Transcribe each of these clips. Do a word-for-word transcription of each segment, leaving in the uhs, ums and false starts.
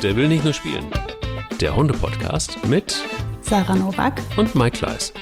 Der will nicht nur spielen. Der Hunde-Podcast mit Sarah Nowak und Mike Kleiss.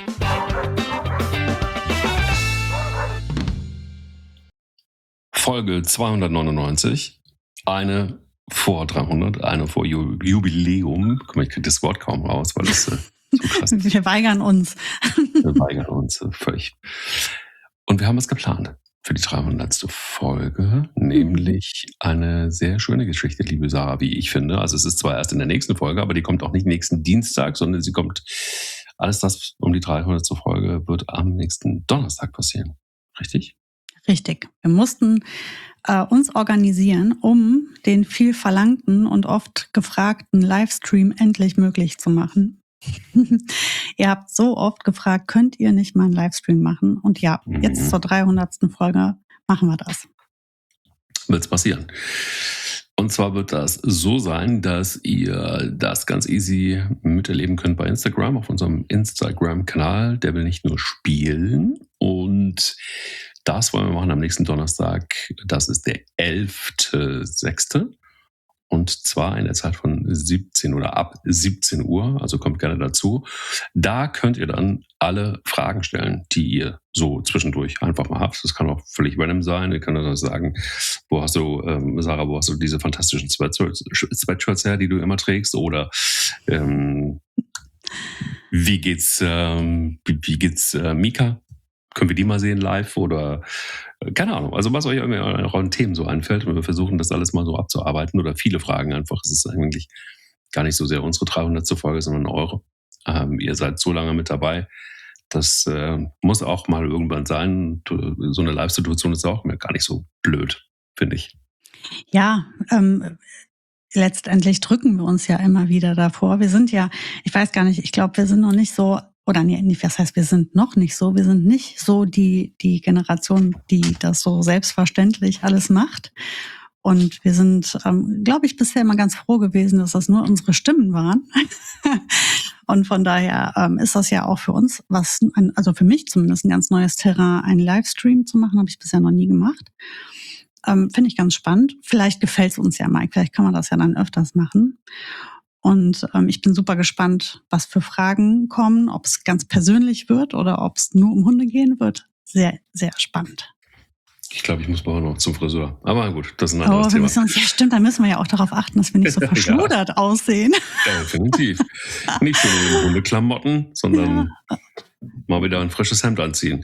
Folge zweihundertneunundneunzig. Eine vor dreihundert, eine vor Ju- Jubiläum. Guck mal, ich kriege das Wort kaum raus, weil das äh, so krass ist. Wir weigern uns. Wir weigern uns äh, völlig. Und wir haben es geplant für die dreihundertste Folge, nämlich eine sehr schöne Geschichte, liebe Sarah, wie ich finde. Also es ist zwar erst in der nächsten Folge, aber die kommt auch nicht nächsten Dienstag, sondern sie kommt, alles das um die dreihundertste Folge wird am nächsten Donnerstag passieren. Richtig? Richtig. Wir mussten äh, uns organisieren, um den viel verlangten und oft gefragten Livestream endlich möglich zu machen. Ihr habt so oft gefragt, könnt ihr nicht mal einen Livestream machen? Und ja, Mhm. jetzt zur dreihundertsten Folge machen wir das. Wird es passieren. Und zwar wird das so sein, dass ihr das ganz easy miterleben könnt bei Instagram, auf unserem Instagram-Kanal. Der will nicht nur spielen. Und das wollen wir machen am nächsten Donnerstag. Das ist der elfter sechster Und zwar in der Zeit von siebzehn oder ab siebzehn Uhr. Also kommt gerne dazu. Da könnt ihr dann alle Fragen stellen, die ihr so zwischendurch einfach mal habt. Das kann auch völlig random sein. Ihr könnt dann sagen, wo hast du, ähm, Sarah, wo hast du diese fantastischen Sweatshirts, Sweatshirts her, die du immer trägst? Oder ähm, wie geht's, ähm, wie, wie geht's äh, Mika? Können wir die mal sehen live? Oder äh, keine Ahnung. Also was euch irgendwie auch an Themen so einfällt. Und wir versuchen das alles mal so abzuarbeiten. Oder viele Fragen einfach. Es ist eigentlich gar nicht so sehr unsere dreihundertste Folge, sondern eure. Ähm, ihr seid so lange mit dabei. Das äh, muss auch mal irgendwann sein. So eine Live-Situation ist auch gar nicht so blöd, finde ich. Ja, ähm, letztendlich drücken wir uns ja immer wieder davor. Wir sind ja, ich weiß gar nicht, ich glaube, wir sind noch nicht so, oder nee, nicht, was heißt, wir sind noch nicht so, wir sind nicht so die, die Generation, die das so selbstverständlich alles macht. Und wir sind, ähm, glaube ich, bisher immer ganz froh gewesen, dass das nur unsere Stimmen waren. Und von daher ähm, ist das ja auch für uns was, ein, also für mich zumindest ein ganz neues Terrain, einen Livestream zu machen, habe ich bisher noch nie gemacht. Ähm, Finde ich ganz spannend. Vielleicht gefällt es uns ja, Mike. Vielleicht kann man das ja dann öfters machen. Und ähm, ich bin super gespannt, was für Fragen kommen, ob es ganz persönlich wird oder ob es nur um Hunde gehen wird. Sehr, sehr spannend. Ich glaube, ich muss mal noch zum Friseur. Aber gut, das ist ein Oh, anderes wir Thema. müssen uns, ja stimmt, da müssen wir ja auch darauf achten, dass wir nicht so verschludert aussehen. Ja, definitiv. Nicht schon in Hundeklamotten, sondern mal wieder ein frisches Hemd anziehen.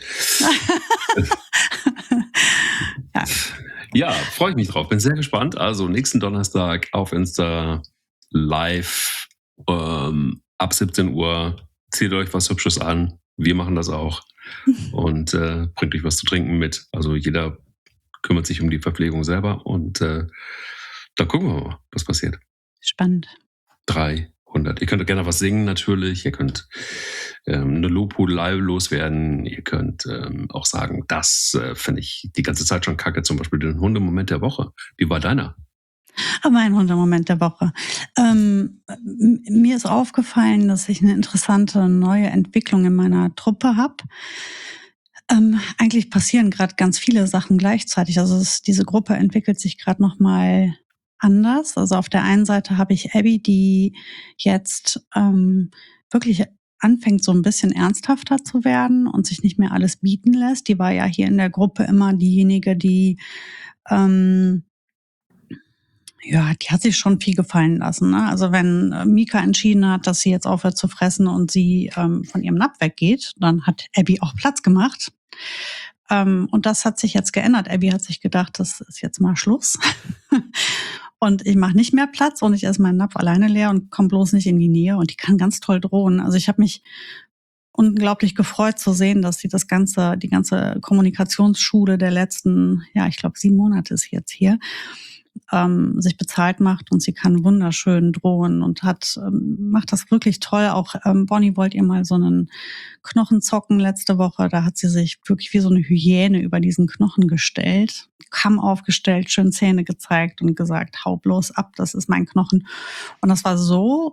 Ja. Ja, freue ich mich drauf. Bin sehr gespannt. Also nächsten Donnerstag auf Insta live ähm, ab siebzehn Uhr. Zieht euch was Hübsches an. Wir machen das auch. Und äh, bringt euch was zu trinken mit. Also jeder kümmert sich um die Verpflegung selber. Und äh, dann gucken wir mal, was passiert. Spannend. dreihundert. Ihr könnt gerne was singen natürlich. Ihr könnt ähm, eine Lobhudelei loswerden. Ihr könnt ähm, auch sagen, das äh, finde ich die ganze Zeit schon kacke. Zum Beispiel den Hundemoment der Woche. Wie war deiner? Mein Hundemoment der Woche. Ähm, m- mir ist aufgefallen, dass ich eine interessante neue Entwicklung in meiner Truppe habe. Ähm, eigentlich passieren gerade ganz viele Sachen gleichzeitig. Also es, diese Gruppe entwickelt sich gerade noch mal anders. Also auf der einen Seite habe ich Abby, die jetzt ähm, wirklich anfängt, so ein bisschen ernsthafter zu werden und sich nicht mehr alles bieten lässt. Die war ja hier in der Gruppe immer diejenige, die ähm, ja, die hat sich schon viel gefallen lassen. Ne? Also wenn äh, Mika entschieden hat, dass sie jetzt aufhört zu fressen und sie ähm, von ihrem Napf weggeht, dann hat Abby auch Platz gemacht. Ähm, und das hat sich jetzt geändert. Abby hat sich gedacht, das ist jetzt mal Schluss. Und ich mache nicht mehr Platz und ich esse meinen Napf alleine leer und komme bloß nicht in die Nähe. Und die kann ganz toll drohen. Also ich habe mich unglaublich gefreut zu sehen, dass sie das ganze, die ganze Kommunikationsschule der letzten, ja, ich glaube sieben Monate ist jetzt hier, ähm, sich bezahlt macht und sie kann wunderschön drohen und hat ähm, macht das wirklich toll. Auch ähm, Bonnie wollte ihr mal so einen Knochen zocken letzte Woche. Da hat sie sich wirklich wie so eine Hyäne über diesen Knochen gestellt, Kamm aufgestellt, schön Zähne gezeigt und gesagt, hau bloß ab, das ist mein Knochen. Und das war so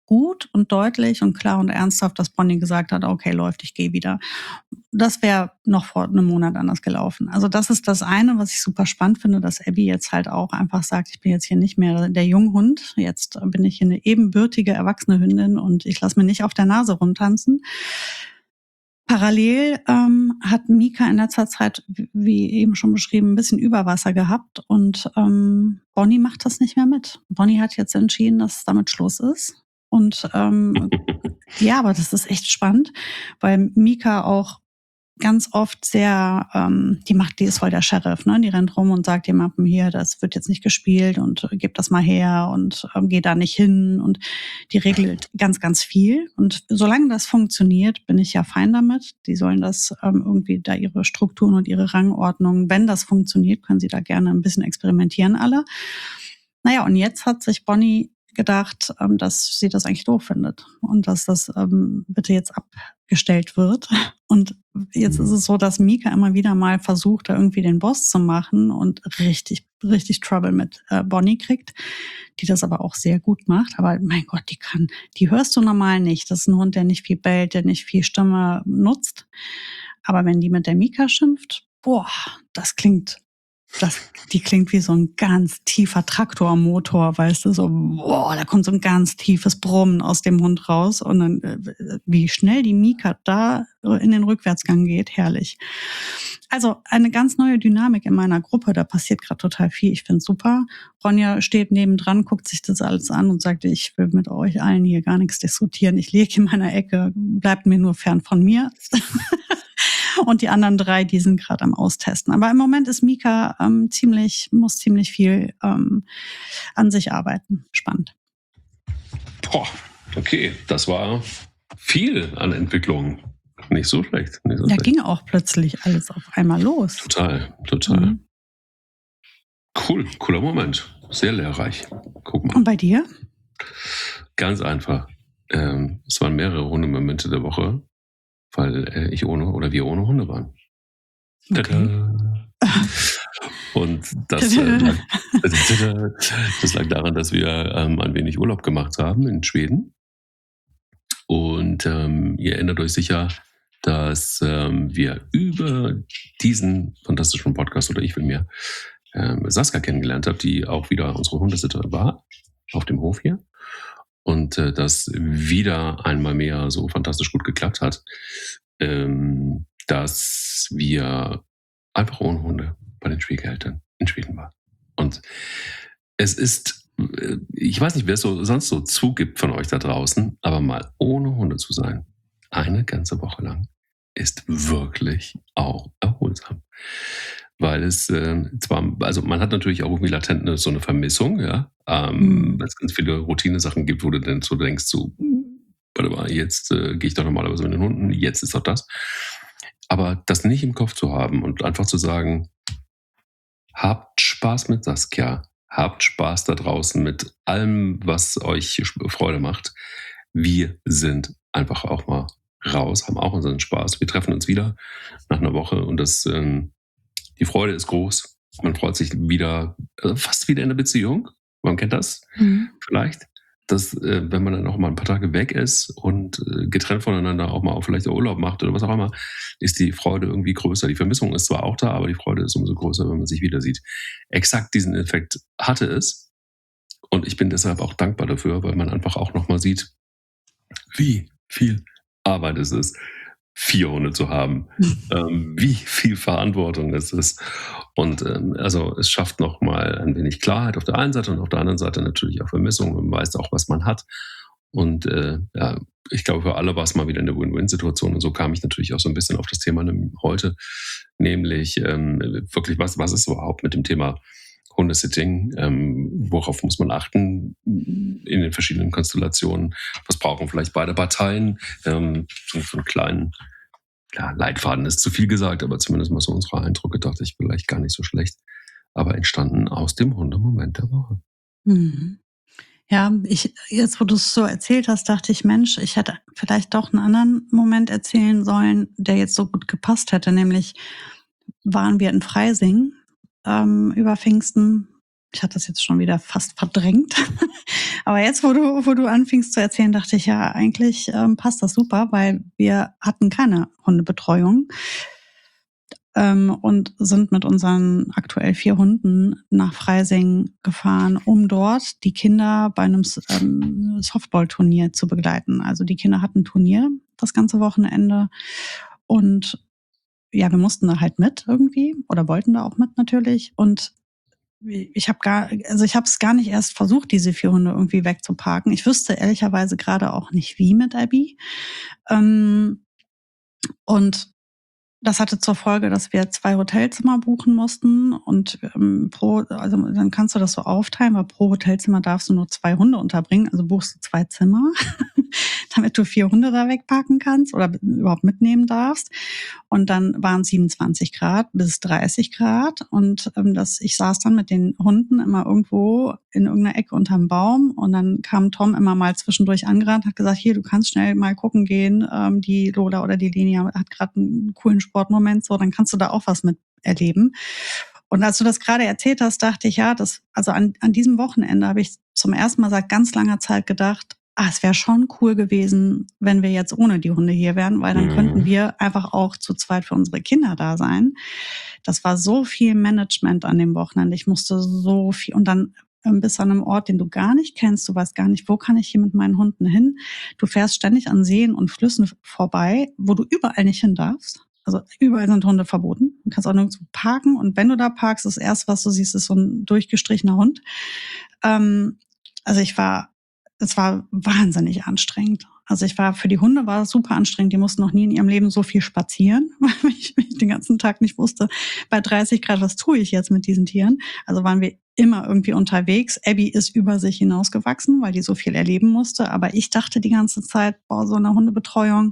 gut und deutlich und klar und ernsthaft, dass Bonnie gesagt hat, okay, läuft, ich gehe wieder. Das wäre noch vor einem Monat anders gelaufen. Also das ist das eine, was ich super spannend finde, dass Abby jetzt halt auch einfach sagt, ich bin jetzt hier nicht mehr der Junghund, jetzt bin ich hier eine ebenbürtige, erwachsene Hündin und ich lasse mir nicht auf der Nase rumtanzen. Parallel ähm, hat Mika in letzter Zeit, wie eben schon beschrieben, ein bisschen Überwasser gehabt und ähm, Bonnie macht das nicht mehr mit. Bonnie hat jetzt entschieden, dass damit Schluss ist. Und ähm, ja, aber das ist echt spannend, weil Mika auch ganz oft sehr, ähm, die macht, die ist voll der Sheriff, ne? Die rennt rum und sagt jemandem hier, das wird jetzt nicht gespielt und äh, gib das mal her und ähm, geh da nicht hin und die regelt ganz, ganz viel. Und solange das funktioniert, bin ich ja fein damit. Die sollen das ähm, irgendwie da ihre Strukturen und ihre Rangordnung, wenn das funktioniert, können sie da gerne ein bisschen experimentieren alle. Naja, und jetzt hat sich Bonnie gedacht, ähm, dass sie das eigentlich doof findet und dass das ähm, bitte jetzt abgestellt wird. Und jetzt ist es so, dass Mika immer wieder mal versucht, da irgendwie den Boss zu machen und richtig, richtig Trouble mit äh, Bonnie kriegt, die das aber auch sehr gut macht. Aber mein Gott, die kann, die hörst du normal nicht. Das ist ein Hund, der nicht viel bellt, der nicht viel Stimme nutzt. Aber wenn die mit der Mika schimpft, boah, das klingt Das, die klingt wie so ein ganz tiefer Traktormotor, weißt du, so, boah, da kommt so ein ganz tiefes Brummen aus dem Hund raus und dann, äh, wie schnell die Mika da in den Rückwärtsgang geht, herrlich. Also eine ganz neue Dynamik in meiner Gruppe, da passiert gerade total viel, ich find's super. Ronja steht nebendran, guckt sich das alles an und sagt, ich will mit euch allen hier gar nichts diskutieren, ich liege in meiner Ecke, bleibt mir nur fern von mir. Und die anderen drei, die sind gerade am Austesten. Aber im Moment ist Mika ähm, ziemlich, muss ziemlich viel ähm, an sich arbeiten. Spannend. Boah, okay, das war viel an Entwicklung. Nicht so schlecht. Nicht so Da schlecht. ging auch plötzlich alles auf einmal los. Total, total. Mhm. Cool, cooler Moment. Sehr lehrreich. Guck mal. Und bei dir? Ganz einfach. Ähm, es waren mehrere Hundemomente der Woche, weil äh, ich ohne oder wir ohne Hunde waren. Okay. Tada. Und das, äh, lag, das lag daran, dass wir ähm, ein wenig Urlaub gemacht haben in Schweden. Und ähm, ihr erinnert euch sicher, dass ähm, wir über diesen fantastischen Podcast oder ich will mir ähm, Saskia kennengelernt habe, die auch wieder unsere Hundesitter war auf dem Hof hier. Und äh, das wieder einmal mehr so fantastisch gut geklappt hat, ähm, dass wir einfach ohne Hunde bei den Schwiegereltern in Schweden waren. Und es ist, äh, ich weiß nicht, wer es so, sonst so zugibt von euch da draußen, aber mal ohne Hunde zu sein, eine ganze Woche lang, ist wirklich auch erholsam. Weil es äh, zwar, also man hat natürlich auch irgendwie latent eine, so eine Vermissung, ja, ähm, Mhm. weil es ganz viele Routine-Sachen gibt, wo du dann so denkst, so, warte mal, jetzt äh, gehe ich doch normalerweise mit den Hunden, jetzt ist doch das. Aber das nicht im Kopf zu haben und einfach zu sagen, habt Spaß mit Saskia, habt Spaß da draußen mit allem, was euch Freude macht. Wir sind einfach auch mal raus, haben auch unseren Spaß. Wir treffen uns wieder nach einer Woche und das, ähm, die Freude ist groß. Man freut sich wieder, äh, fast wieder in der Beziehung. Man kennt das Mhm. vielleicht, dass äh, wenn man dann auch mal ein paar Tage weg ist und äh, getrennt voneinander auch mal auch vielleicht Urlaub macht oder was auch immer, ist die Freude irgendwie größer. Die Vermissung ist zwar auch da, aber die Freude ist umso größer, wenn man sich wieder sieht. Exakt diesen Effekt hatte es und ich bin deshalb auch dankbar dafür, weil man einfach auch nochmal sieht, wie viel Arbeit es ist, vier Hunde zu haben, ähm, wie viel Verantwortung es ist. Und ähm, also es schafft nochmal ein wenig Klarheit auf der einen Seite und auf der anderen Seite natürlich auch Vermissung. Man weiß auch, was man hat. Und äh, ja, ich glaube, für alle war es mal wieder eine Win-Win-Situation. Und so kam ich natürlich auch so ein bisschen auf das Thema heute, nämlich ähm, wirklich, was, was ist überhaupt mit dem Thema Hundesitting, ähm, worauf muss man achten in den verschiedenen Konstellationen, was brauchen vielleicht beide Parteien, ähm, so, so einen kleinen ja, Leitfaden ist zu viel gesagt, aber zumindest mal so unsere Eindrücke, dachte ich, vielleicht gar nicht so schlecht, aber entstanden aus dem Hundemoment der Woche. Mhm. Ja, ich, jetzt wo du es so erzählt hast, dachte ich, Mensch, ich hätte vielleicht doch einen anderen Moment erzählen sollen, der jetzt so gut gepasst hätte, nämlich waren wir in Freising ähm, über Pfingsten Ich hatte das jetzt schon wieder fast verdrängt. Aber jetzt, wo du, wo du anfingst zu erzählen, dachte ich, ja, eigentlich ähm, passt das super, weil wir hatten keine Hundebetreuung ähm, und sind mit unseren aktuell vier Hunden nach Freising gefahren, um dort die Kinder bei einem ähm, Softball-Turnier zu begleiten. Also die Kinder hatten ein Turnier das ganze Wochenende und ja, wir mussten da halt mit irgendwie oder wollten da auch mit natürlich und ich habe gar, also ich habe es gar nicht erst versucht, diese vier Hunde irgendwie wegzuparken. Ich wüsste ehrlicherweise gerade auch nicht, wie mit Abby. Ähm, und das hatte zur Folge, dass wir zwei Hotelzimmer buchen mussten und ähm, pro, also dann kannst du das so aufteilen, weil pro Hotelzimmer darfst du nur zwei Hunde unterbringen, also buchst du zwei Zimmer, damit du vier Hunde da wegparken kannst oder überhaupt mitnehmen darfst. Und dann waren es siebenundzwanzig Grad bis dreißig Grad und ähm, das, ich saß dann mit den Hunden immer irgendwo in irgendeiner Ecke unterm Baum und dann kam Tom immer mal zwischendurch angerannt, hat gesagt, hier, du kannst schnell mal gucken gehen, ähm, die Lola oder die Lenia hat gerade einen coolen Sportmoment, so, dann kannst du da auch was mit erleben. Und als du das gerade erzählt hast, dachte ich, ja, das, also an, an diesem Wochenende habe ich zum ersten Mal seit ganz langer Zeit gedacht, ah, es wäre schon cool gewesen, wenn wir jetzt ohne die Hunde hier wären, weil dann mhm. könnten wir einfach auch zu zweit für unsere Kinder da sein. Das war so viel Management an dem Wochenende. Ich musste so viel und dann ähm, bist an einem Ort, den du gar nicht kennst. Du weißt gar nicht, wo kann ich hier mit meinen Hunden hin? Du fährst ständig an Seen und Flüssen vorbei, wo du überall nicht hin darfst. Also überall sind Hunde verboten. Du kannst auch nirgendwo parken. Und wenn du da parkst, das erste, was du siehst, ist so ein durchgestrichener Hund. Ähm, also ich war Es war wahnsinnig anstrengend. Also ich war, für die Hunde war es super anstrengend. Die mussten noch nie in ihrem Leben so viel spazieren, weil ich, ich den ganzen Tag nicht wusste, bei dreißig Grad, was tue ich jetzt mit diesen Tieren? Also waren wir immer irgendwie unterwegs. Abby ist über sich hinausgewachsen, weil die so viel erleben musste. Aber ich dachte die ganze Zeit, boah, so eine Hundebetreuung,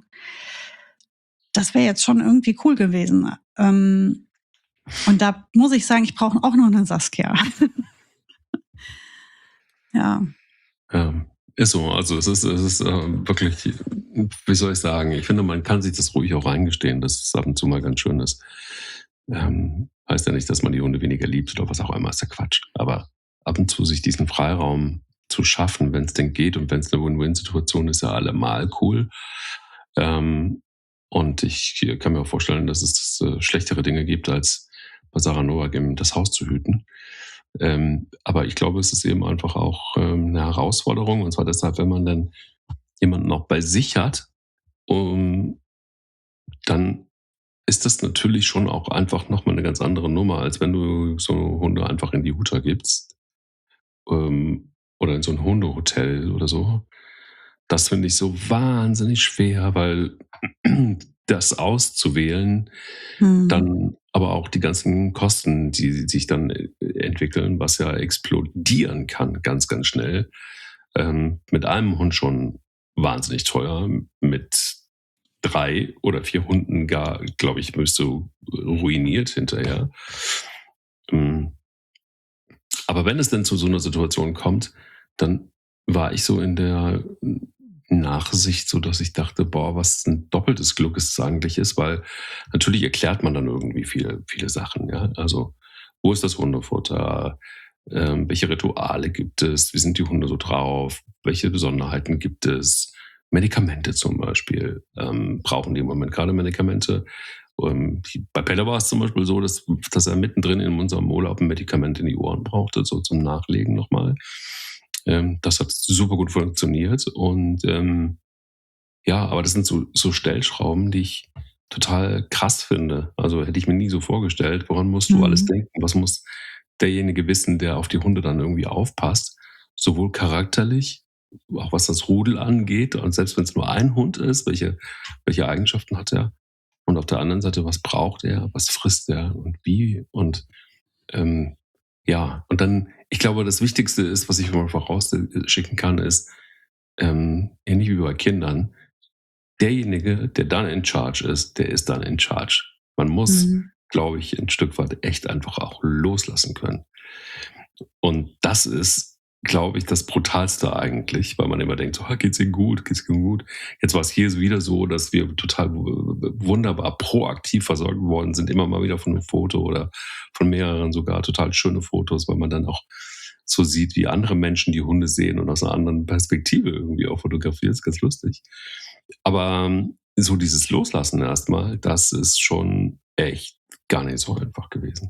das wäre jetzt schon irgendwie cool gewesen. Ähm, und da muss ich sagen, ich brauche auch noch eine Saskia. Ja. Ja. Ist so, also es ist, es ist äh, wirklich, wie soll ich sagen, ich finde, man kann sich das ruhig auch eingestehen, dass es ab und zu mal ganz schön ist. Ähm, heißt ja nicht, dass man die Hunde weniger liebt oder was auch immer, ist ja Quatsch. Aber ab und zu sich diesen Freiraum zu schaffen, wenn es denn geht und wenn es eine Win-Win-Situation ist, ja allemal cool. Ähm, und ich kann mir auch vorstellen, dass es äh, schlechtere Dinge gibt, als bei Sarah Novak eben das Haus zu hüten. Ähm, aber ich glaube, es ist eben einfach auch ähm, eine Herausforderung. Und zwar deshalb, wenn man dann jemanden noch bei sich hat, um, dann ist das natürlich schon auch einfach nochmal eine ganz andere Nummer, als wenn du so Hunde einfach in die Huta gibst ähm, oder in so ein Hundehotel oder so. Das finde ich so wahnsinnig schwer, weil das auszuwählen, hm. dann aber auch die ganzen Kosten, die sich dann entwickeln, was ja explodieren kann, ganz, ganz schnell. Ähm, mit einem Hund schon wahnsinnig teuer, mit drei oder vier Hunden gar, glaube ich, bist du ruiniert hinterher. Ähm, aber wenn es denn zu so einer Situation kommt, dann war ich so in der Nachsicht, so dass ich dachte, boah, was ein doppeltes Glück es eigentlich ist, weil natürlich erklärt man dann irgendwie viele, viele Sachen. Ja? Also, wo ist das Hundefutter? Ähm, welche Rituale gibt es? Wie sind die Hunde so drauf? Welche Besonderheiten gibt es? Medikamente zum Beispiel. Ähm, brauchen die im Moment gerade Medikamente? Ähm, bei Pelle war es zum Beispiel so, dass, dass er mittendrin in unserem Urlaub ein Medikament in die Ohren brauchte, so zum Nachlegen nochmal. Ähm, das hat super gut funktioniert. Und ähm, ja, aber das sind so, so Stellschrauben, die ich total krass finde. Also hätte ich mir nie so vorgestellt, woran musst du mhm. alles denken? Was muss derjenige wissen, der auf die Hunde dann irgendwie aufpasst? Sowohl charakterlich, auch was das Rudel angeht. Und selbst wenn es nur ein Hund ist, welche, welche Eigenschaften hat er? Und auf der anderen Seite, was braucht er? Was frisst er? Und wie? Und ähm, ja, und dann, ich glaube, das Wichtigste ist, was ich mal vorausschicken kann, ist, ähm, ähnlich wie bei Kindern, derjenige, der dann in charge ist, der ist dann in charge. Man muss, mhm. glaube ich, ein Stück weit echt einfach auch loslassen können. Und das ist glaube ich, das Brutalste eigentlich, weil man immer denkt, so, geht's ihm gut, geht's ihm gut. Jetzt war es hier wieder so, dass wir total wunderbar proaktiv versorgt worden sind, immer mal wieder von einem Foto oder von mehreren sogar total schöne Fotos, weil man dann auch so sieht, wie andere Menschen die Hunde sehen und aus einer anderen Perspektive irgendwie auch fotografiert. Das ist ganz lustig. Aber so dieses Loslassen erstmal, das ist schon echt gar nicht so einfach gewesen.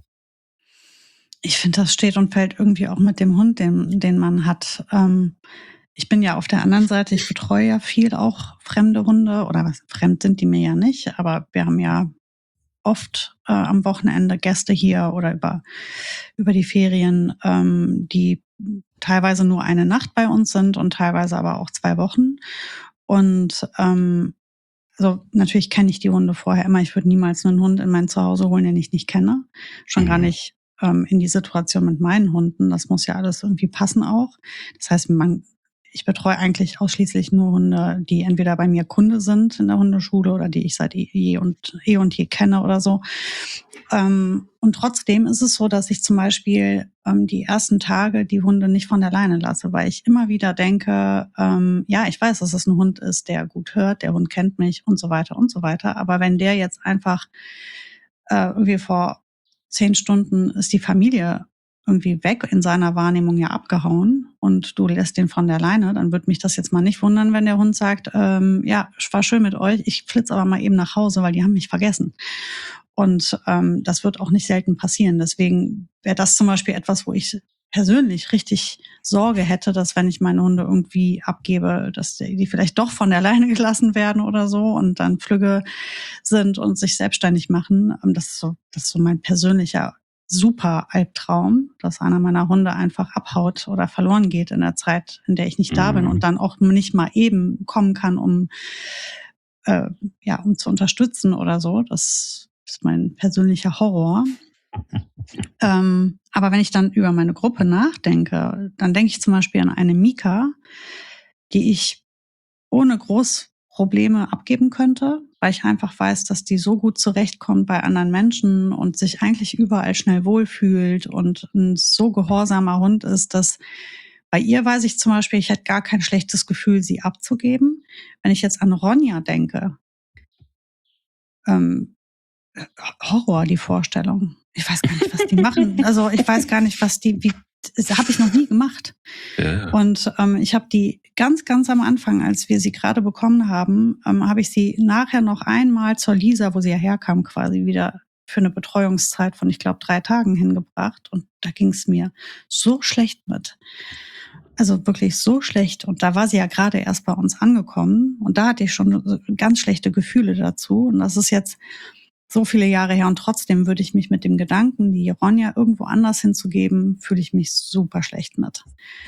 Ich finde, das steht und fällt irgendwie auch mit dem Hund, den, den man hat. Ähm, ich bin ja auf der anderen Seite, ich betreue ja viel auch fremde Hunde, oder was, fremd sind die mir ja nicht, aber wir haben ja oft äh, am Wochenende Gäste hier oder über, über die Ferien, ähm, die teilweise nur eine Nacht bei uns sind und teilweise aber auch zwei Wochen. Und ähm, also natürlich kenne ich die Hunde vorher immer. Ich würde niemals einen Hund in mein Zuhause holen, den ich nicht kenne. Schon mhm. gar nicht ähm, in die Situation mit meinen Hunden. Das muss ja alles irgendwie passen auch. Das heißt, man, ich betreue eigentlich ausschließlich nur Hunde, die entweder bei mir Kunde sind in der Hundeschule oder die ich seit je und, eh und je kenne oder so. Ähm, und trotzdem ist es so, dass ich zum Beispiel ähm, die ersten Tage die Hunde nicht von der Leine lasse, weil ich immer wieder denke, ähm, ja, ich weiß, dass es ein Hund ist, der gut hört, der Hund kennt mich und so weiter und so weiter. Aber wenn der jetzt einfach äh, irgendwie vor zehn Stunden ist die Familie irgendwie weg, in seiner Wahrnehmung ja abgehauen und du lässt den von der Leine, dann würde mich das jetzt mal nicht wundern, wenn der Hund sagt, ähm, ja, war schön mit euch, ich flitze aber mal eben nach Hause, weil die haben mich vergessen. Und ähm, das wird auch nicht selten passieren. Deswegen wäre das zum Beispiel etwas, wo ich persönlich richtig Sorge hätte, dass wenn ich meine Hunde irgendwie abgebe, dass die vielleicht doch von der Leine gelassen werden oder so und dann Flügge sind und sich selbstständig machen. Das ist so, das ist so mein persönlicher super Albtraum, dass einer meiner Hunde einfach abhaut oder verloren geht in der Zeit, in der ich nicht da bin und dann auch nicht mal eben kommen kann, um äh, ja, um zu unterstützen oder so. Das ist mein persönlicher Horror. ähm, aber wenn ich dann über meine Gruppe nachdenke, dann denke ich zum Beispiel an eine Mika, die ich ohne groß Probleme abgeben könnte, weil ich einfach weiß, dass die so gut zurechtkommt bei anderen Menschen und sich eigentlich überall schnell wohlfühlt und ein so gehorsamer Hund ist, dass bei ihr weiß ich zum Beispiel, ich hätte gar kein schlechtes Gefühl, sie abzugeben. Wenn ich jetzt an Ronja denke, ähm, Horror, die Vorstellung. Ich weiß gar nicht, was die machen. Also ich weiß gar nicht, was die, wie, das habe ich noch nie gemacht. Ja. Und ähm, ich habe die ganz, ganz am Anfang, als wir sie gerade bekommen haben, ähm, habe ich sie nachher noch einmal zur Lisa, wo sie ja herkam, quasi wieder für eine Betreuungszeit von, ich glaube, drei Tagen hingebracht. Und da ging es mir so schlecht mit. Also wirklich so schlecht. Und da war sie ja gerade erst bei uns angekommen. Und da hatte ich schon ganz schlechte Gefühle dazu. Und das ist jetzt so viele Jahre her und trotzdem würde ich mich mit dem Gedanken, die Ronja irgendwo anders hinzugeben, fühle ich mich super schlecht mit.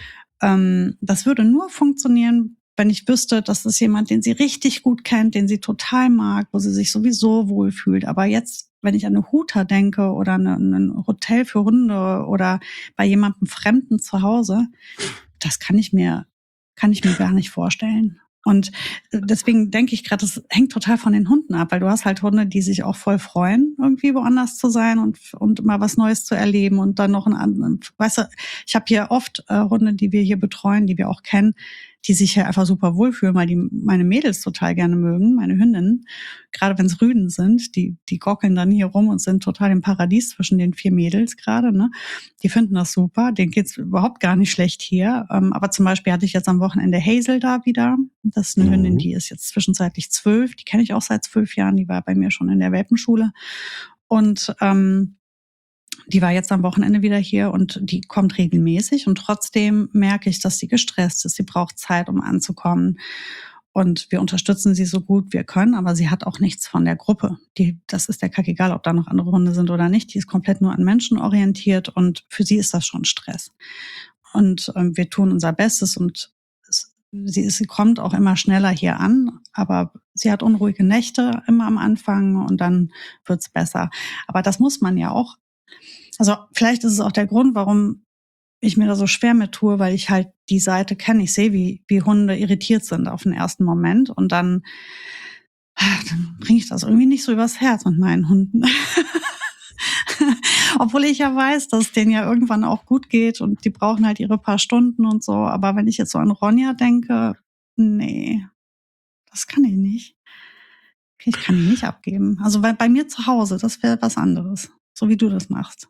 Ähm, das würde nur funktionieren, wenn ich wüsste, das ist jemand, den sie richtig gut kennt, den sie total mag, wo sie sich sowieso wohlfühlt. Aber jetzt, wenn ich an eine Huta denke oder an ein Hotel für Hunde oder bei jemandem Fremden zu Hause, das kann ich mir, kann ich mir gar nicht vorstellen. Und deswegen denke ich gerade, das hängt total von den Hunden ab, weil du hast halt Hunde, die sich auch voll freuen, irgendwie woanders zu sein und und mal was Neues zu erleben und dann noch einen anderen. Weißt du, ich habe hier oft äh, Hunde, die wir hier betreuen, die wir auch kennen, die sich hier einfach super wohlfühlen, weil die meine Mädels total gerne mögen, meine Hündinnen. Gerade wenn es Rüden sind, die die gockeln dann hier rum und sind total im Paradies zwischen den vier Mädels gerade. Ne? Die finden das super, denen geht's überhaupt gar nicht schlecht hier. Ähm, aber zum Beispiel hatte ich jetzt am Wochenende Hazel da wieder. Das ist eine mhm. Hündin, die ist jetzt zwischenzeitlich zwölf. Die kenne ich auch seit zwölf Jahren. Die war bei mir schon in der Welpenschule. Und ähm, die war jetzt am Wochenende wieder hier und die kommt regelmäßig. Und trotzdem merke ich, dass sie gestresst ist. Sie braucht Zeit, um anzukommen. Und wir unterstützen sie so gut wir können, aber sie hat auch nichts von der Gruppe. Die, das ist der Kack egal, ob da noch andere Hunde sind oder nicht. Die ist komplett nur an Menschen orientiert und für sie ist das schon Stress. Und ähm, wir tun unser Bestes und es, sie, ist, sie kommt auch immer schneller hier an, aber sie hat unruhige Nächte immer am Anfang und dann wird's besser. Aber das muss man ja auch. Also vielleicht ist es auch der Grund, warum ich mir da so schwer mit tue, weil ich halt die Seite kenne. Ich sehe, wie, wie Hunde irritiert sind auf den ersten Moment und dann, dann bringe ich das irgendwie nicht so übers Herz mit meinen Hunden. Obwohl ich ja weiß, dass es denen ja irgendwann auch gut geht und die brauchen halt ihre paar Stunden und so. Aber wenn ich jetzt so an Ronja denke, nee, das kann ich nicht. Ich kann ihn nicht abgeben. Also bei, bei mir zu Hause, das wäre was anderes. So wie du das machst.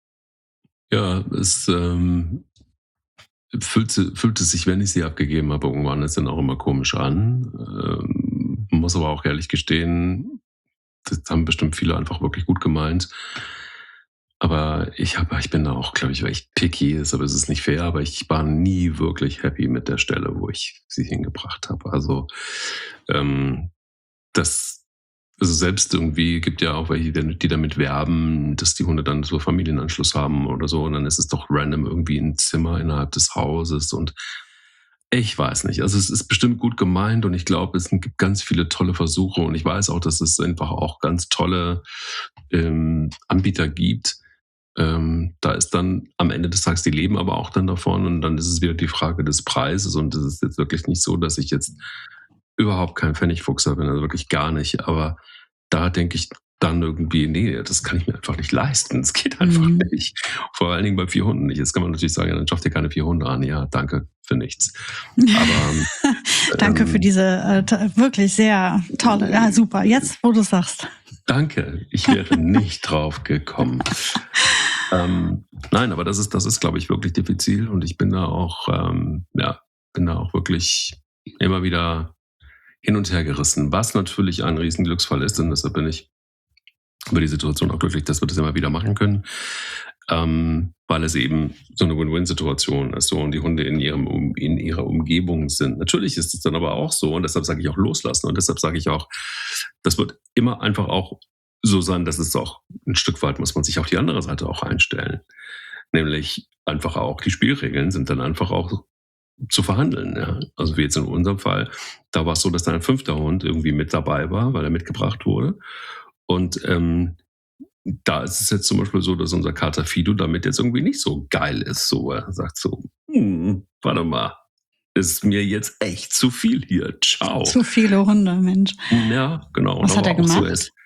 Ja, es ähm, fühlt, fühlt es sich, wenn ich sie abgegeben habe, irgendwann ist dann auch immer komisch an. Ähm, muss aber auch ehrlich gestehen, das haben bestimmt viele einfach wirklich gut gemeint. Aber ich habe, ich bin da auch, glaube ich, echt picky, ist, aber es ist nicht fair, aber ich war nie wirklich happy mit der Stelle, wo ich sie hingebracht habe. Also ähm, das, also selbst irgendwie gibt ja auch welche, die damit werben, dass die Hunde dann so Familienanschluss haben oder so, und dann ist es doch random irgendwie ein Zimmer innerhalb des Hauses und ich weiß nicht. Also es ist bestimmt gut gemeint und ich glaube, es gibt ganz viele tolle Versuche und ich weiß auch, dass es einfach auch ganz tolle ähm, Anbieter gibt. Ähm, da ist dann am Ende des Tages, die leben aber auch dann davon und dann ist es wieder die Frage des Preises und es ist jetzt wirklich nicht so, dass ich jetzt überhaupt kein Pfennigfuchser bin, also wirklich gar nicht, aber da denke ich dann irgendwie, nee, das kann ich mir einfach nicht leisten, das geht einfach Mhm. nicht, vor allen Dingen bei vier Hunden nicht. Jetzt kann man natürlich sagen, ja, dann schafft ihr keine vier Hunde an, ja, danke für nichts. Aber Danke für ähm, diese äh, t- wirklich sehr tolle, ja super, jetzt wo du sagst. danke, ich wäre nicht drauf gekommen. Ähm, nein, aber das ist, das ist, glaube ich, wirklich diffizil und ich bin da auch, ähm, ja, bin da auch wirklich immer wieder hin und her gerissen, was natürlich ein Riesenglücksfall ist und deshalb bin ich über die Situation auch glücklich, dass wir das immer wieder machen können, ähm, weil es eben so eine Win-Win-Situation ist so und die Hunde in, ihrem, um, in ihrer Umgebung sind. Natürlich ist es dann aber auch so und deshalb sage ich auch loslassen und deshalb sage ich auch, das wird immer einfach auch so sein, dass es auch ein Stück weit muss man sich auf die andere Seite auch einstellen. Nämlich einfach auch, die Spielregeln sind dann einfach auch zu verhandeln. Ja. Also wie jetzt in unserem Fall, da war es so, dass dann ein fünfter Hund irgendwie mit dabei war, weil er mitgebracht wurde. Und ähm, da ist es jetzt zum Beispiel so, dass unser Kater Fido damit jetzt irgendwie nicht so geil ist. So, er sagt so, hm, warte mal, ist mir jetzt echt zu viel hier. Ciao. Zu viele Hunde, Mensch. Ja, genau. Was hat er auch so gemacht? ist.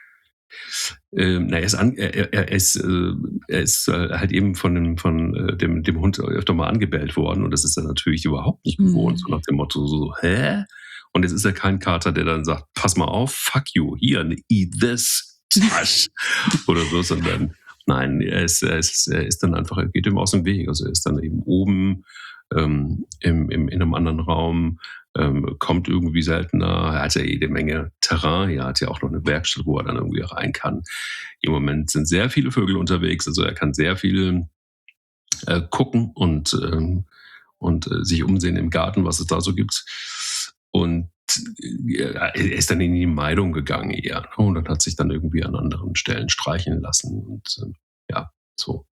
Ähm, na, er ist, an, er, er ist, äh, er ist äh, halt eben von, dem, von äh, dem, dem Hund öfter mal angebellt worden und das ist er natürlich überhaupt nicht gewohnt. Mhm. So nach dem Motto so, hä? Und jetzt ist er kein Kater, der dann sagt, pass mal auf, fuck you, hier, eat this, Tasch. Oder so, sondern nein, er ist, er, ist, er ist dann einfach, er geht ihm aus dem Weg. Also er ist dann eben oben ähm, im, im, in einem anderen Raum, ähm, kommt irgendwie seltener. Er hat ja jede Menge Terrain. Er hat ja auch noch eine Werkstatt, wo er dann irgendwie rein kann. Im Moment sind sehr viele Vögel unterwegs. Also er kann sehr viel äh, gucken und, ähm, und äh, sich umsehen im Garten, was es da so gibt. Und äh, er ist dann in die Meidung gegangen eher. Ne? Und dann hat sich dann irgendwie an anderen Stellen streicheln lassen. Und äh, ja, so.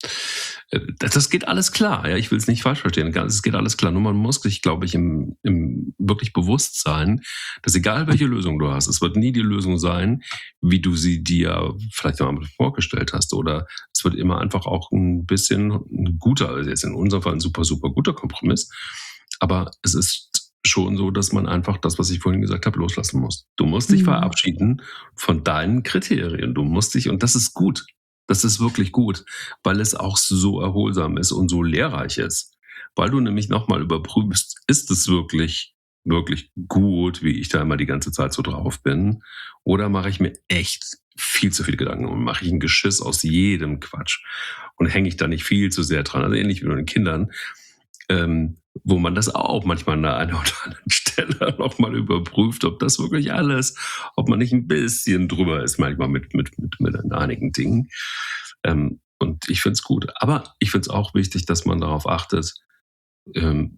Das geht alles klar, ja, ich will es nicht falsch verstehen. Es geht alles klar. Nur man muss sich, glaube ich, im, im wirklich bewusst sein, dass egal welche Lösung du hast, es wird nie die Lösung sein, wie du sie dir vielleicht einmal vorgestellt hast. Oder es wird immer einfach auch ein bisschen ein guter, also jetzt in unserem Fall ein super, super guter Kompromiss. Aber es ist schon so, dass man einfach das, was ich vorhin gesagt habe, loslassen muss. Du musst dich Mhm. verabschieden von deinen Kriterien. Du musst dich, und das ist gut. Das ist wirklich gut, weil es auch so erholsam ist und so lehrreich ist. Weil du nämlich nochmal überprüfst, ist es wirklich, wirklich gut, wie ich da immer die ganze Zeit so drauf bin? Oder mache ich mir echt viel zu viel Gedanken und mache ich ein Geschiss aus jedem Quatsch und hänge ich da nicht viel zu sehr dran? Also ähnlich wie bei den Kindern, ähm, wo man das auch manchmal an der einen oder anderen Stelle nochmal überprüft, ob das wirklich alles, ob man nicht ein bisschen drüber ist, manchmal mit, mit, mit, mit einigen Dingen. Ähm, und ich finde es gut. Aber ich finde es auch wichtig, dass man darauf achtet, ähm,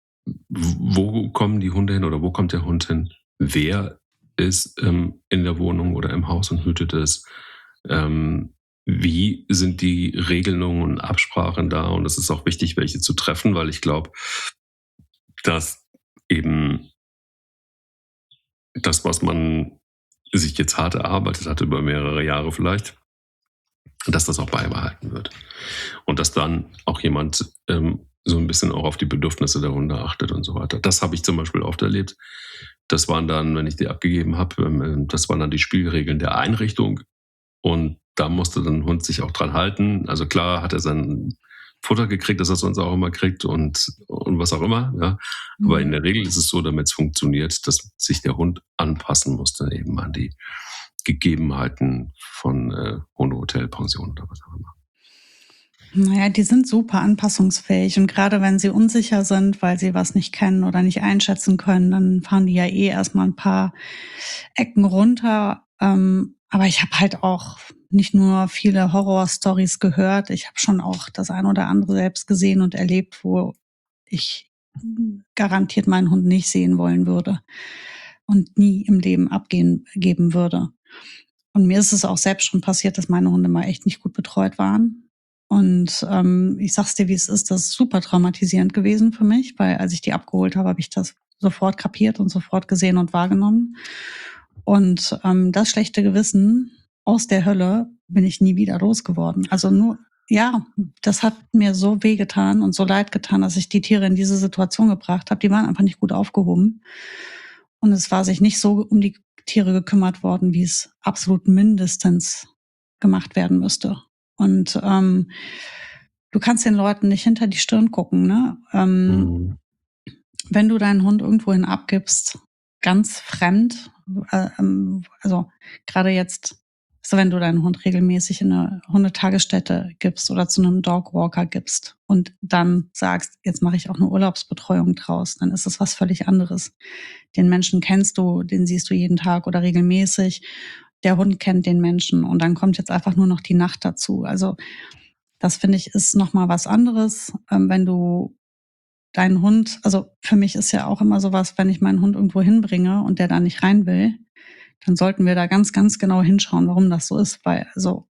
wo kommen die Hunde hin oder wo kommt der Hund hin? Wer ist ähm, in der Wohnung oder im Haus und hütet es? Ähm, wie sind die Regelungen und Absprachen da? Und es ist auch wichtig, welche zu treffen, weil ich glaube, dass eben das, was man sich jetzt hart erarbeitet hat, über mehrere Jahre vielleicht, dass das auch beibehalten wird. Und dass dann auch jemand ähm, so ein bisschen auch auf die Bedürfnisse der Hunde achtet und so weiter. Das habe ich zum Beispiel oft erlebt. Das waren dann, wenn ich die abgegeben habe, ähm, das waren dann die Spielregeln der Einrichtung. Und da musste dann der Hund sich auch dran halten. Also klar hat er sein Futter gekriegt, das er sonst auch immer kriegt und, und was auch immer. Ja. Mhm. Aber in der Regel ist es so, damit es funktioniert, dass sich der Hund anpassen musste eben an die Gegebenheiten von äh, Hundehotel, Pension oder was auch immer. Naja, die sind super anpassungsfähig und gerade wenn sie unsicher sind, weil sie was nicht kennen oder nicht einschätzen können, dann fahren die ja eh erstmal ein paar Ecken runter. Ähm, aber ich habe halt auch nicht nur viele Horror-Stories gehört, ich habe schon auch das ein oder andere selbst gesehen und erlebt, wo ich garantiert meinen Hund nicht sehen wollen würde und nie im Leben abgehen geben würde. Und mir ist es auch selbst schon passiert, dass meine Hunde mal echt nicht gut betreut waren. Und ähm, ich sag's dir, wie es ist, das ist super traumatisierend gewesen für mich, weil als ich die abgeholt habe, habe ich das sofort kapiert und sofort gesehen und wahrgenommen. Und ähm, das schlechte Gewissen aus der Hölle bin ich nie wieder losgeworden. Also nur, ja, das hat mir so wehgetan und so leid getan, dass ich die Tiere in diese Situation gebracht habe. Die waren einfach nicht gut aufgehoben. Und es war sich nicht so um die Tiere gekümmert worden, wie es absolut mindestens gemacht werden müsste. Und ähm, du kannst den Leuten nicht hinter die Stirn gucken, ne? Ähm, mhm. Wenn du deinen Hund irgendwohin abgibst, ganz fremd, äh, also gerade jetzt, so wenn du deinen Hund regelmäßig in eine Hundetagesstätte gibst oder zu einem Dogwalker gibst und dann sagst, jetzt mache ich auch eine Urlaubsbetreuung draus, dann ist das was völlig anderes. Den Menschen kennst du, den siehst du jeden Tag oder regelmäßig. Der Hund kennt den Menschen und dann kommt jetzt einfach nur noch die Nacht dazu. Also das finde ich ist nochmal was anderes, ähm, wenn du deinen Hund, also für mich ist ja auch immer sowas, wenn ich meinen Hund irgendwo hinbringe und der da nicht rein will, dann sollten wir da ganz, ganz genau hinschauen, warum das so ist, weil, also,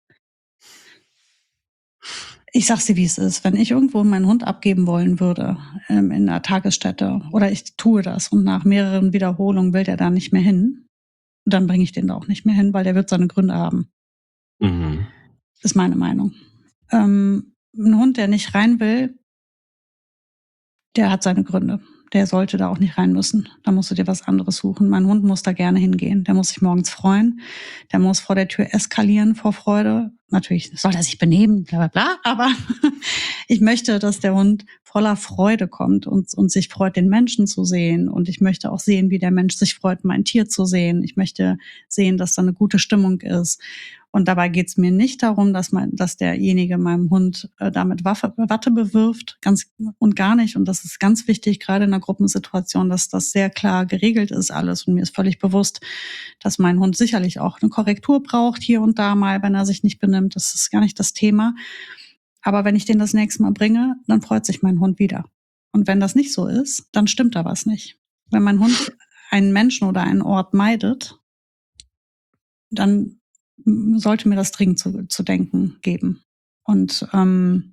ich sag's dir, wie es ist, wenn ich irgendwo meinen Hund abgeben wollen würde, ähm, in einer Tagesstätte, oder ich tue das und nach mehreren Wiederholungen will der da nicht mehr hin, dann bringe ich den da auch nicht mehr hin, weil der wird seine Gründe haben. Mhm. Ist meine Meinung. Ähm, ein Hund, der nicht rein will, der hat seine Gründe. Der sollte da auch nicht rein müssen. Da musst du dir was anderes suchen. Mein Hund muss da gerne hingehen. Der muss sich morgens freuen. Der muss vor der Tür eskalieren vor Freude. Natürlich soll er sich benehmen, bla bla bla. Aber ich möchte, dass der Hund voller Freude kommt und, und sich freut, den Menschen zu sehen. Und ich möchte auch sehen, wie der Mensch sich freut, mein Tier zu sehen. Ich möchte sehen, dass da eine gute Stimmung ist. Und dabei geht es mir nicht darum, dass man, dass derjenige meinem Hund äh, damit Waffe, Watte bewirft, ganz und gar nicht. Und das ist ganz wichtig, gerade in einer Gruppensituation, dass das sehr klar geregelt ist alles. Und mir ist völlig bewusst, dass mein Hund sicherlich auch eine Korrektur braucht hier und da mal, wenn er sich nicht benimmt. Das ist gar nicht das Thema. Aber wenn ich den das nächste Mal bringe, dann freut sich mein Hund wieder. Und wenn das nicht so ist, dann stimmt da was nicht. Wenn mein Hund einen Menschen oder einen Ort meidet, dann sollte mir das dringend zu, zu denken geben. Und ähm,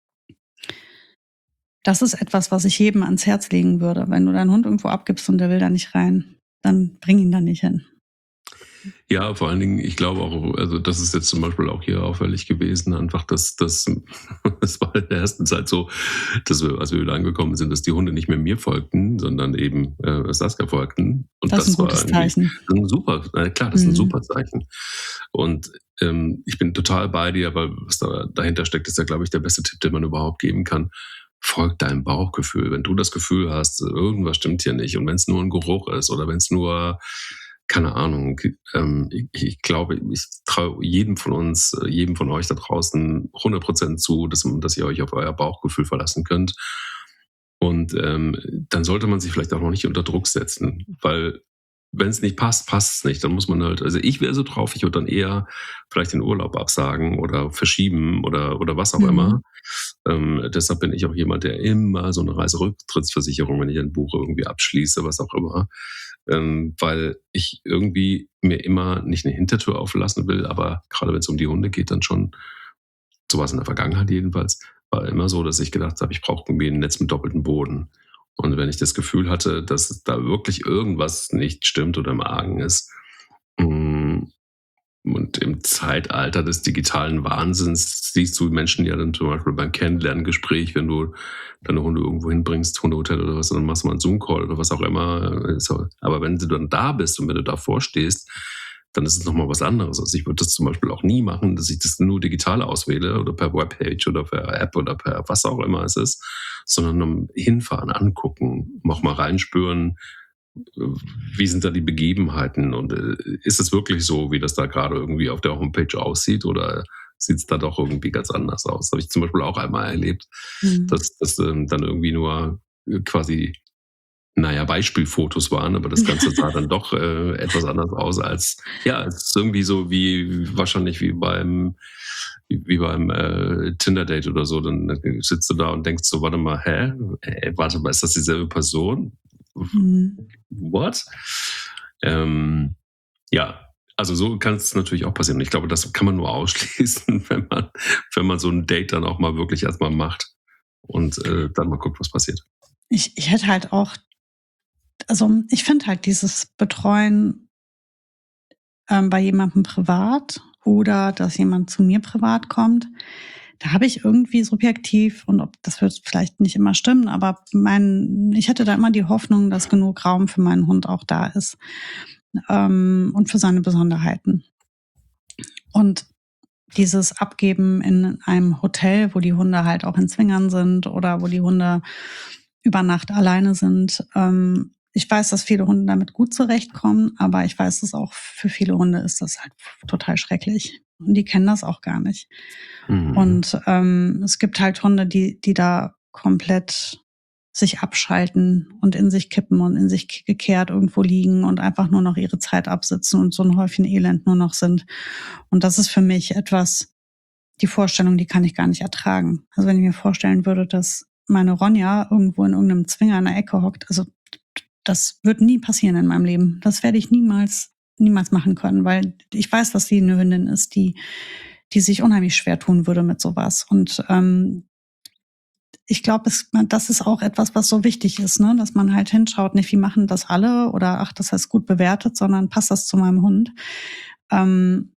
das ist etwas, was ich jedem ans Herz legen würde. Wenn du deinen Hund irgendwo abgibst und der will da nicht rein, dann bring ihn da nicht hin. Ja, vor allen Dingen, ich glaube auch, also das ist jetzt zum Beispiel auch hier auffällig gewesen, einfach, dass das, das war in der ersten Zeit so, dass wir, als wir wieder angekommen sind, dass die Hunde nicht mehr mir folgten, sondern eben äh, Saskia folgten. Und das ist ein gutes Zeichen. Ein super, äh, klar, das ist mhm. ein super Zeichen. Und ähm, ich bin total bei dir, aber was da dahinter steckt, ist ja, glaube ich, der beste Tipp, den man überhaupt geben kann. Folg deinem Bauchgefühl. Wenn du das Gefühl hast, irgendwas stimmt hier nicht, und wenn es nur ein Geruch ist oder wenn es nur keine Ahnung, ähm, ich, ich glaube, ich traue jedem von uns, jedem von euch da draußen hundert Prozent zu, dass, dass ihr euch auf euer Bauchgefühl verlassen könnt. Und ähm, dann sollte man sich vielleicht auch noch nicht unter Druck setzen, weil wenn es nicht passt, passt es nicht. Dann muss man halt, also ich wäre so drauf, ich würde dann eher vielleicht den Urlaub absagen oder verschieben oder, oder was auch mhm. immer. Ähm, deshalb bin ich auch jemand, der immer so eine Reiserücktrittsversicherung, wenn ich ein Buch irgendwie abschließe, was auch immer, ähm, weil ich irgendwie mir immer nicht eine Hintertür auflassen will, aber gerade wenn es um die Hunde geht, dann schon, sowas in der Vergangenheit jedenfalls, war immer so, dass ich gedacht habe, ich brauche irgendwie ein Netz mit doppeltem Boden. Und wenn ich das Gefühl hatte, dass da wirklich irgendwas nicht stimmt oder im Argen ist, und im Zeitalter des digitalen Wahnsinns siehst du Menschen ja dann zum Beispiel beim Kennenlerngespräch, wenn du deine Hunde irgendwo hinbringst, Hundehotel oder was, dann machst du mal einen Zoom-Call oder was auch immer. Aber wenn du dann da bist und wenn du davor stehst, dann ist es nochmal was anderes. Also ich würde das zum Beispiel auch nie machen, dass ich das nur digital auswähle oder per Webpage oder per App oder per was auch immer es ist, sondern hinfahren, angucken, auch mal reinspüren, wie sind da die Begebenheiten und ist es wirklich so, wie das da gerade irgendwie auf der Homepage aussieht oder sieht es da doch irgendwie ganz anders aus? Habe ich zum Beispiel auch einmal erlebt, mhm. dass das ähm, dann irgendwie nur quasi naja, Beispielfotos waren, aber das Ganze sah dann doch äh, etwas anders aus als, ja, es ist irgendwie so wie, wahrscheinlich wie beim, wie, wie beim äh, Tinder-Date oder so, dann sitzt du da und denkst so, warte mal, hä? Äh, warte mal, ist das dieselbe Person? Mhm. What? Ähm, ja, also so kann es natürlich auch passieren. Ich glaube, das kann man nur ausschließen, wenn man, wenn man so ein Date dann auch mal wirklich erstmal macht und äh, dann mal guckt, was passiert. Ich, ich hätte halt auch Also ich finde halt dieses Betreuen ähm, bei jemandem privat oder dass jemand zu mir privat kommt, da habe ich irgendwie subjektiv, und ob das wird vielleicht nicht immer stimmen, aber mein, ich hätte da immer die Hoffnung, dass genug Raum für meinen Hund auch da ist ähm, und für seine Besonderheiten. Und dieses Abgeben in einem Hotel, wo die Hunde halt auch in Zwingern sind oder wo die Hunde über Nacht alleine sind, ähm, ich weiß, dass viele Hunde damit gut zurechtkommen, aber ich weiß, dass auch für viele Hunde ist das halt total schrecklich. Und die kennen das auch gar nicht. Mhm. Und ähm, es gibt halt Hunde, die, die da komplett sich abschalten und in sich kippen und in sich gekehrt irgendwo liegen und einfach nur noch ihre Zeit absitzen und so ein Häufchen Elend nur noch sind. Und das ist für mich etwas, die Vorstellung, die kann ich gar nicht ertragen. Also wenn ich mir vorstellen würde, dass meine Ronja irgendwo in irgendeinem Zwinger in der Ecke hockt, also das wird nie passieren in meinem Leben. Das werde ich niemals, niemals machen können, weil ich weiß, dass sie eine Hündin ist, die, die sich unheimlich schwer tun würde mit sowas. Und ähm, ich glaube, das ist auch etwas, was so wichtig ist, ne? Dass man halt hinschaut, nicht wie machen das alle oder ach, das heißt gut bewertet, sondern passt das zu meinem Hund. Ähm,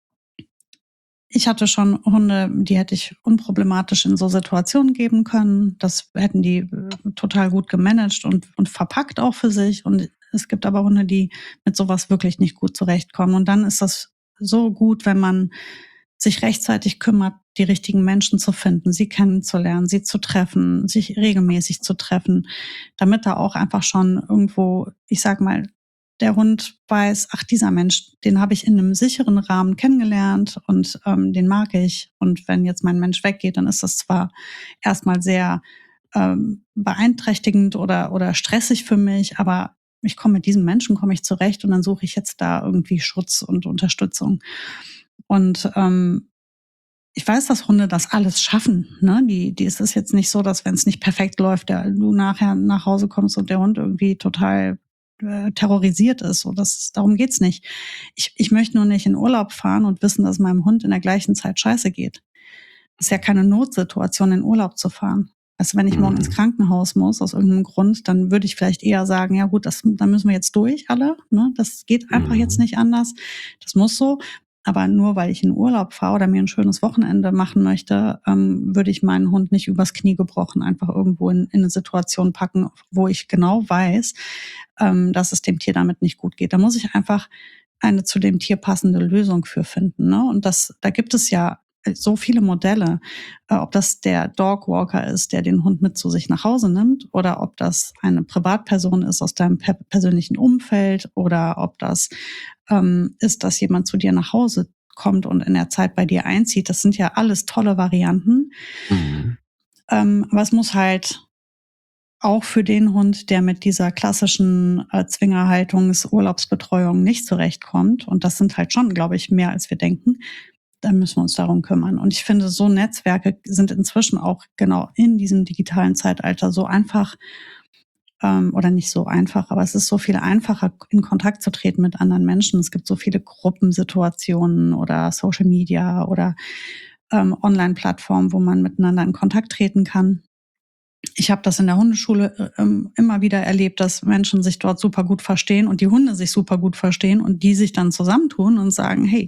Ich hatte schon Hunde, die hätte ich unproblematisch in so Situationen geben können. Das hätten die total gut gemanagt und, und verpackt auch für sich. Und es gibt aber Hunde, die mit sowas wirklich nicht gut zurechtkommen. Und dann ist das so gut, wenn man sich rechtzeitig kümmert, die richtigen Menschen zu finden, sie kennenzulernen, sie zu treffen, sich regelmäßig zu treffen, damit da auch einfach schon irgendwo, ich sag mal, der Hund weiß, ach, dieser Mensch, den habe ich in einem sicheren Rahmen kennengelernt und ähm, den mag ich. Und wenn jetzt mein Mensch weggeht, dann ist das zwar erstmal sehr ähm, beeinträchtigend oder, oder stressig für mich, aber ich komme mit diesem Menschen, komme ich zurecht und dann suche ich jetzt da irgendwie Schutz und Unterstützung. Und ähm, ich weiß, dass Hunde das alles schaffen. Ne? Die, die ist es jetzt nicht so, dass wenn es nicht perfekt läuft, der, du nachher nach Hause kommst und der Hund irgendwie total terrorisiert ist. Und das, darum geht's nicht. Ich, ich möchte nur nicht in Urlaub fahren und wissen, dass meinem Hund in der gleichen Zeit scheiße geht. Das ist ja keine Notsituation, in Urlaub zu fahren. Also wenn ich morgen ins Krankenhaus muss, aus irgendeinem Grund, dann würde ich vielleicht eher sagen, ja gut, das, da müssen wir jetzt durch alle. Ne? Das geht einfach jetzt nicht anders. Das muss so. Aber nur weil ich in Urlaub fahre oder mir ein schönes Wochenende machen möchte, ähm, würde ich meinen Hund nicht übers Knie gebrochen einfach irgendwo in, in eine Situation packen, wo ich genau weiß, ähm, dass es dem Tier damit nicht gut geht. Da muss ich einfach eine zu dem Tier passende Lösung für finden. Ne? Und das, da gibt es ja so viele Modelle, äh, ob das der Dogwalker ist, der den Hund mit zu sich nach Hause nimmt, oder ob das eine Privatperson ist aus deinem per- persönlichen Umfeld, oder ob das ähm, ist, dass jemand zu dir nach Hause kommt und in der Zeit bei dir einzieht. Das sind ja alles tolle Varianten. Mhm. Ähm, aber es muss halt auch für den Hund, der mit dieser klassischen äh, Zwingerhaltungs-Urlaubsbetreuung nicht zurechtkommt, und das sind halt schon, glaube ich, mehr als wir denken, dann müssen wir uns darum kümmern. Und ich finde, so Netzwerke sind inzwischen auch genau in diesem digitalen Zeitalter so einfach, ähm, oder nicht so einfach, aber es ist so viel einfacher, in Kontakt zu treten mit anderen Menschen. Es gibt so viele Gruppensituationen oder Social Media oder ähm, Online-Plattformen, wo man miteinander in Kontakt treten kann. Ich habe das in der Hundeschule ähm, immer wieder erlebt, dass Menschen sich dort super gut verstehen und die Hunde sich super gut verstehen und die sich dann zusammentun und sagen, hey,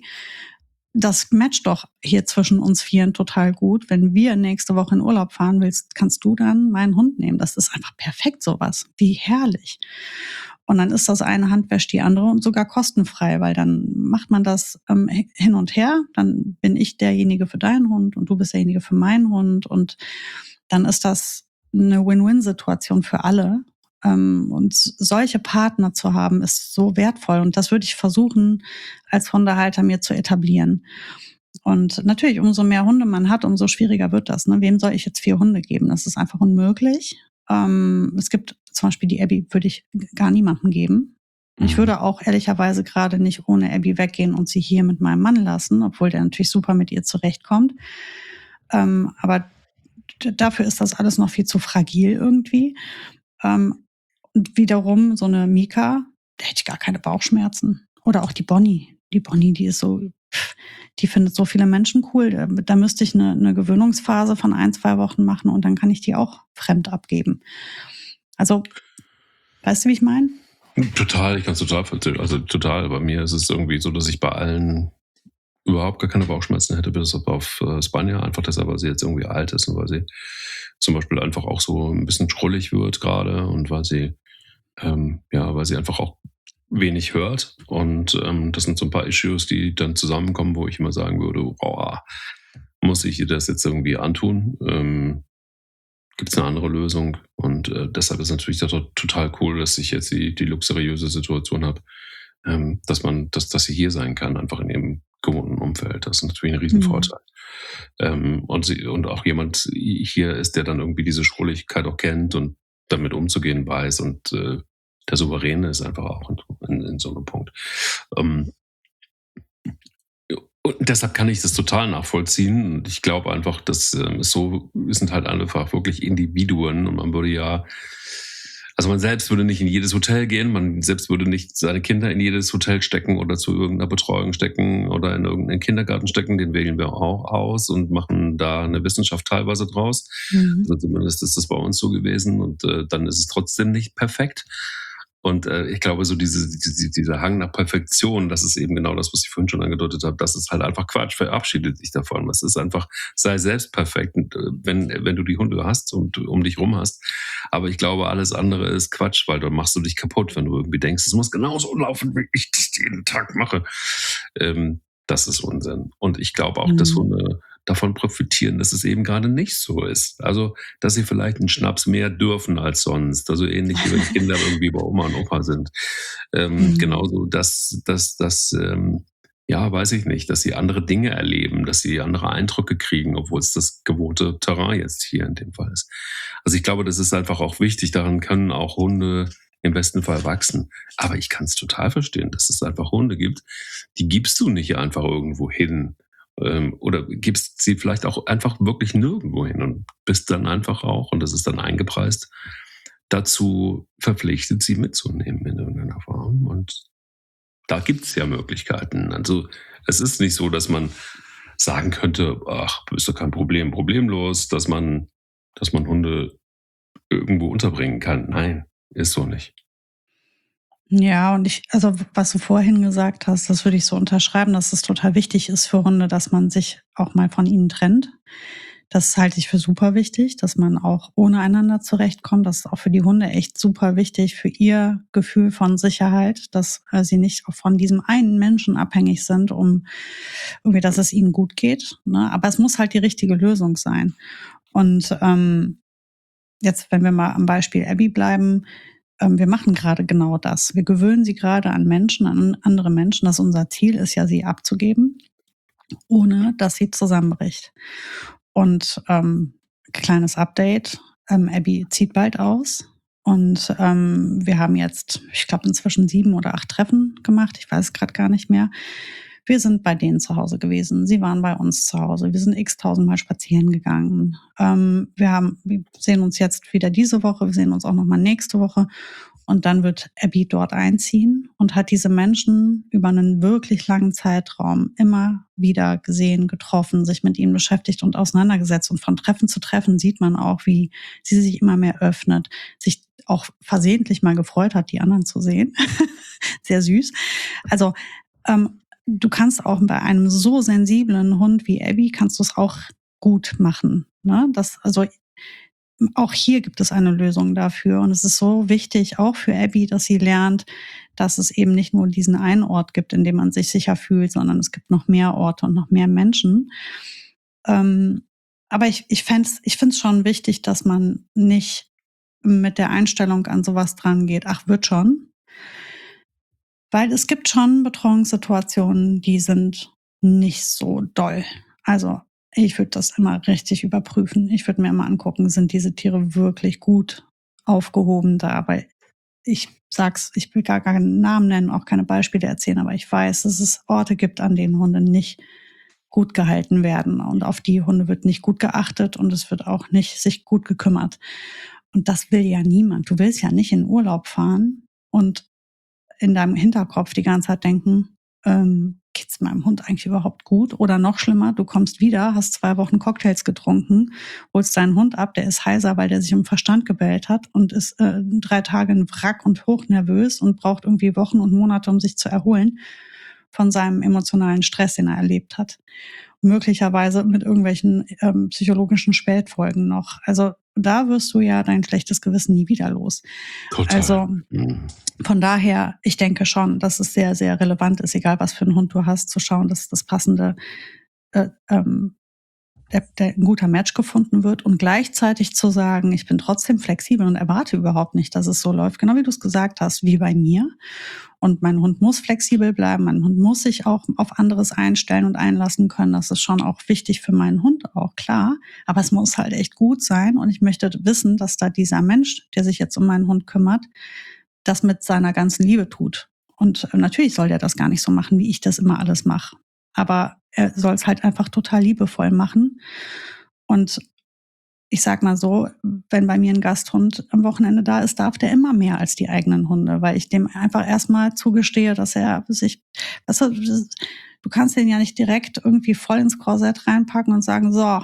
das matcht doch hier zwischen uns Vieren total gut. Wenn wir nächste Woche in Urlaub fahren willst, kannst du dann meinen Hund nehmen. Das ist einfach perfekt, sowas. Wie herrlich. Und dann ist das eine Hand wäscht die andere und sogar kostenfrei, weil dann macht man das ähm, hin und her. Dann bin ich derjenige für deinen Hund und du bist derjenige für meinen Hund. Und dann ist das eine Win-Win-Situation für alle. Ähm, und solche Partner zu haben, ist so wertvoll. Und das würde ich versuchen, als Hundehalter mir zu etablieren. Und natürlich, umso mehr Hunde man hat, umso schwieriger wird das. Ne? Wem soll ich jetzt vier Hunde geben? Das ist einfach unmöglich. Ähm, es gibt zum Beispiel die Abby, würde ich gar niemandem geben. Mhm. Ich würde auch ehrlicherweise gerade nicht ohne Abby weggehen und sie hier mit meinem Mann lassen, obwohl der natürlich super mit ihr zurechtkommt. Ähm, aber d- dafür ist das alles noch viel zu fragil irgendwie. Ähm, und wiederum so eine Mika, da hätte ich gar keine Bauchschmerzen. Oder auch die Bonnie. Die Bonnie, die ist so, die findet so viele Menschen cool. Da, da müsste ich eine, eine Gewöhnungsphase von ein, zwei Wochen machen und dann kann ich die auch fremd abgeben. Also, weißt du, wie ich meine? Total, ich kann es total verstehen. Also total. Bei mir ist es irgendwie so, dass ich bei allen überhaupt gar keine Bauchschmerzen hätte, bis auf äh, Spanier, einfach deshalb, weil sie jetzt irgendwie alt ist und weil sie zum Beispiel einfach auch so ein bisschen schrullig wird gerade und weil sie, ähm, ja, weil sie einfach auch wenig hört. Und ähm, das sind so ein paar Issues, die dann zusammenkommen, wo ich immer sagen würde, boah, muss ich ihr das jetzt irgendwie antun? Ähm, Gibt es eine andere Lösung? Und äh, deshalb ist natürlich das total cool, dass ich jetzt die, die luxuriöse Situation habe, ähm, dass man, dass, dass sie hier sein kann, einfach in ihrem gewohnten Umfeld. Das ist natürlich ein Riesenvorteil. Mhm. Ähm, und, sie, und auch jemand hier ist, der dann irgendwie diese Schrulligkeit auch kennt und damit umzugehen weiß und äh, der Souveräne ist einfach auch in, in, in so einem Punkt. Ähm, Und deshalb kann ich das total nachvollziehen. Und ich glaube einfach, dass ähm, es so, wir sind halt einfach wirklich Individuen und man würde ja, also man selbst würde nicht in jedes Hotel gehen, man selbst würde nicht seine Kinder in jedes Hotel stecken oder zu irgendeiner Betreuung stecken oder in irgendeinen Kindergarten stecken, den wählen wir auch aus und machen da eine Wissenschaft teilweise draus. Mhm. Also zumindest ist das bei uns so gewesen und äh, dann ist es trotzdem nicht perfekt. Und äh, ich glaube, so diese, diese, dieser Hang nach Perfektion, das ist eben genau das, was ich vorhin schon angedeutet habe, das ist halt einfach Quatsch, verabschiede dich davon. Es ist einfach, sei selbst perfekt, wenn, wenn du die Hunde hast und um dich rum hast. Aber ich glaube, alles andere ist Quatsch, weil dann machst du dich kaputt, wenn du irgendwie denkst, es muss genauso laufen, wie ich das jeden Tag mache. Ähm, das ist Unsinn. Und ich glaube auch, mhm. dass Hunde davon profitieren, dass es eben gerade nicht so ist. Also, dass sie vielleicht einen Schnaps mehr dürfen als sonst. Also ähnlich wie wenn Kinder irgendwie bei Oma und Opa sind. Ähm, mhm. Genauso, dass, dass, dass ähm, ja, weiß ich nicht, dass sie andere Dinge erleben, dass sie andere Eindrücke kriegen, obwohl es das gewohnte Terrain jetzt hier in dem Fall ist. Also ich glaube, das ist einfach auch wichtig. Daran können auch Hunde im besten Fall wachsen. Aber ich kann es total verstehen, dass es einfach Hunde gibt, die gibst du nicht einfach irgendwo hin. Oder gibst sie vielleicht auch einfach wirklich nirgendwo hin und bist dann einfach auch, und das ist dann eingepreist, dazu verpflichtet, sie mitzunehmen in irgendeiner Form. Und da gibt es ja Möglichkeiten. Also es ist nicht so, dass man sagen könnte, ach, ist doch kein Problem, problemlos, dass man, dass man Hunde irgendwo unterbringen kann. Nein, ist so nicht. Ja, und ich, also was du vorhin gesagt hast, das würde ich so unterschreiben, dass es total wichtig ist für Hunde, dass man sich auch mal von ihnen trennt. Das halte ich für super wichtig, dass man auch ohne einander zurechtkommt. Das ist auch für die Hunde echt super wichtig, für ihr Gefühl von Sicherheit, dass äh, sie nicht auch von diesem einen Menschen abhängig sind, um irgendwie, dass es ihnen gut geht. Ne? Aber es muss halt die richtige Lösung sein. Und ähm, jetzt, wenn wir mal am Beispiel Abby bleiben, wir machen gerade genau das. Wir gewöhnen sie gerade an Menschen, an andere Menschen. Das unser Ziel ist ja, sie abzugeben, ohne dass sie zusammenbricht. Und ähm, kleines Update, ähm, Abby zieht bald aus. Und ähm, wir haben jetzt, ich glaube, inzwischen sieben oder acht Treffen gemacht. Ich weiß es gerade gar nicht mehr. Wir sind bei denen zu Hause gewesen. Sie waren bei uns zu Hause. Wir sind x-tausendmal spazieren gegangen. Ähm, wir haben, wir sehen uns jetzt wieder diese Woche. Wir sehen uns auch nochmal nächste Woche. Und dann wird Abby dort einziehen und hat diese Menschen über einen wirklich langen Zeitraum immer wieder gesehen, getroffen, sich mit ihnen beschäftigt und auseinandergesetzt. Und von Treffen zu Treffen sieht man auch, wie sie sich immer mehr öffnet, sich auch versehentlich mal gefreut hat, die anderen zu sehen. Sehr süß. Also, ähm, du kannst auch bei einem so sensiblen Hund wie Abby, kannst du es auch gut machen. Ne? Das, also auch hier gibt es eine Lösung dafür. Und es ist so wichtig, auch für Abby, dass sie lernt, dass es eben nicht nur diesen einen Ort gibt, in dem man sich sicher fühlt, sondern es gibt noch mehr Orte und noch mehr Menschen. Ähm, aber ich, ich fände es ich find's schon wichtig, dass man nicht mit der Einstellung an sowas dran geht, ach, wird schon. Weil es gibt schon Betreuungssituationen, die sind nicht so doll. Also ich würde das immer richtig überprüfen. Ich würde mir immer angucken, sind diese Tiere wirklich gut aufgehoben da? Weil ich sag's, ich will gar keinen Namen nennen, auch keine Beispiele erzählen, aber ich weiß, dass es Orte gibt, an denen Hunde nicht gut gehalten werden. Und auf die Hunde wird nicht gut geachtet und es wird auch nicht sich gut gekümmert. Und das will ja niemand. Du willst ja nicht in Urlaub fahren und in deinem Hinterkopf die ganze Zeit denken, ähm, geht's meinem Hund eigentlich überhaupt gut? Oder noch schlimmer, du kommst wieder, hast zwei Wochen Cocktails getrunken, holst deinen Hund ab, der ist heiser, weil der sich um Verstand gebellt hat und ist äh, drei Tage ein Wrack und hochnervös und braucht irgendwie Wochen und Monate, um sich zu erholen von seinem emotionalen Stress, den er erlebt hat. Möglicherweise mit irgendwelchen ähm, psychologischen Spätfolgen noch. Also da wirst du ja dein schlechtes Gewissen nie wieder los. Total. Also Mhm. von daher, ich denke schon, dass es sehr, sehr relevant ist, egal was für einen Hund du hast, zu schauen, dass das passende, äh, ähm, der, der ein guter Match gefunden wird und gleichzeitig zu sagen, ich bin trotzdem flexibel und erwarte überhaupt nicht, dass es so läuft, genau wie du es gesagt hast, wie bei mir. Und mein Hund muss flexibel bleiben, mein Hund muss sich auch auf anderes einstellen und einlassen können. Das ist schon auch wichtig für meinen Hund, auch klar. Aber es muss halt echt gut sein und ich möchte wissen, dass da dieser Mensch, der sich jetzt um meinen Hund kümmert, das mit seiner ganzen Liebe tut. Und natürlich soll der das gar nicht so machen, wie ich das immer alles mache. Aber er soll es halt einfach total liebevoll machen. Und ich sag mal so, wenn bei mir ein Gasthund am Wochenende da ist, darf der immer mehr als die eigenen Hunde, weil ich dem einfach erstmal zugestehe, dass er sich, weißt du, du kannst den ja nicht direkt irgendwie voll ins Korsett reinpacken und sagen, so,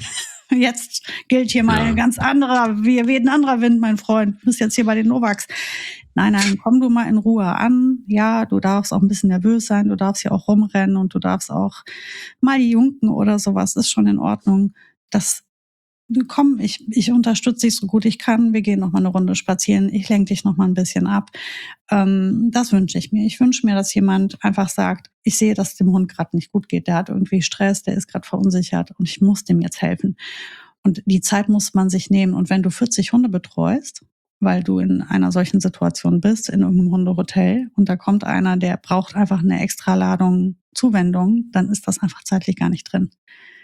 jetzt gilt hier mal Ja. ein ganz anderer, wie wie ein anderer Wind, mein Freund. Du bist jetzt hier bei den Novaks. Nein, nein, komm du mal in Ruhe an. Ja, du darfst auch ein bisschen nervös sein, du darfst ja auch rumrennen und du darfst auch mal die Junken oder sowas, ist schon in Ordnung. Das, komm, ich, ich unterstütze dich so gut ich kann. Wir gehen noch mal eine Runde spazieren. Ich lenke dich noch mal ein bisschen ab. Ähm, das wünsche ich mir. Ich wünsche mir, dass jemand einfach sagt, ich sehe, dass es dem Hund gerade nicht gut geht. Der hat irgendwie Stress, der ist gerade verunsichert und ich muss dem jetzt helfen. Und die Zeit muss man sich nehmen. Und wenn du vierzig Hunde betreust, weil du in einer solchen Situation bist, in irgendeinem Hundehotel, und da kommt einer, der braucht einfach eine extra Ladung Zuwendung, dann ist das einfach zeitlich gar nicht drin.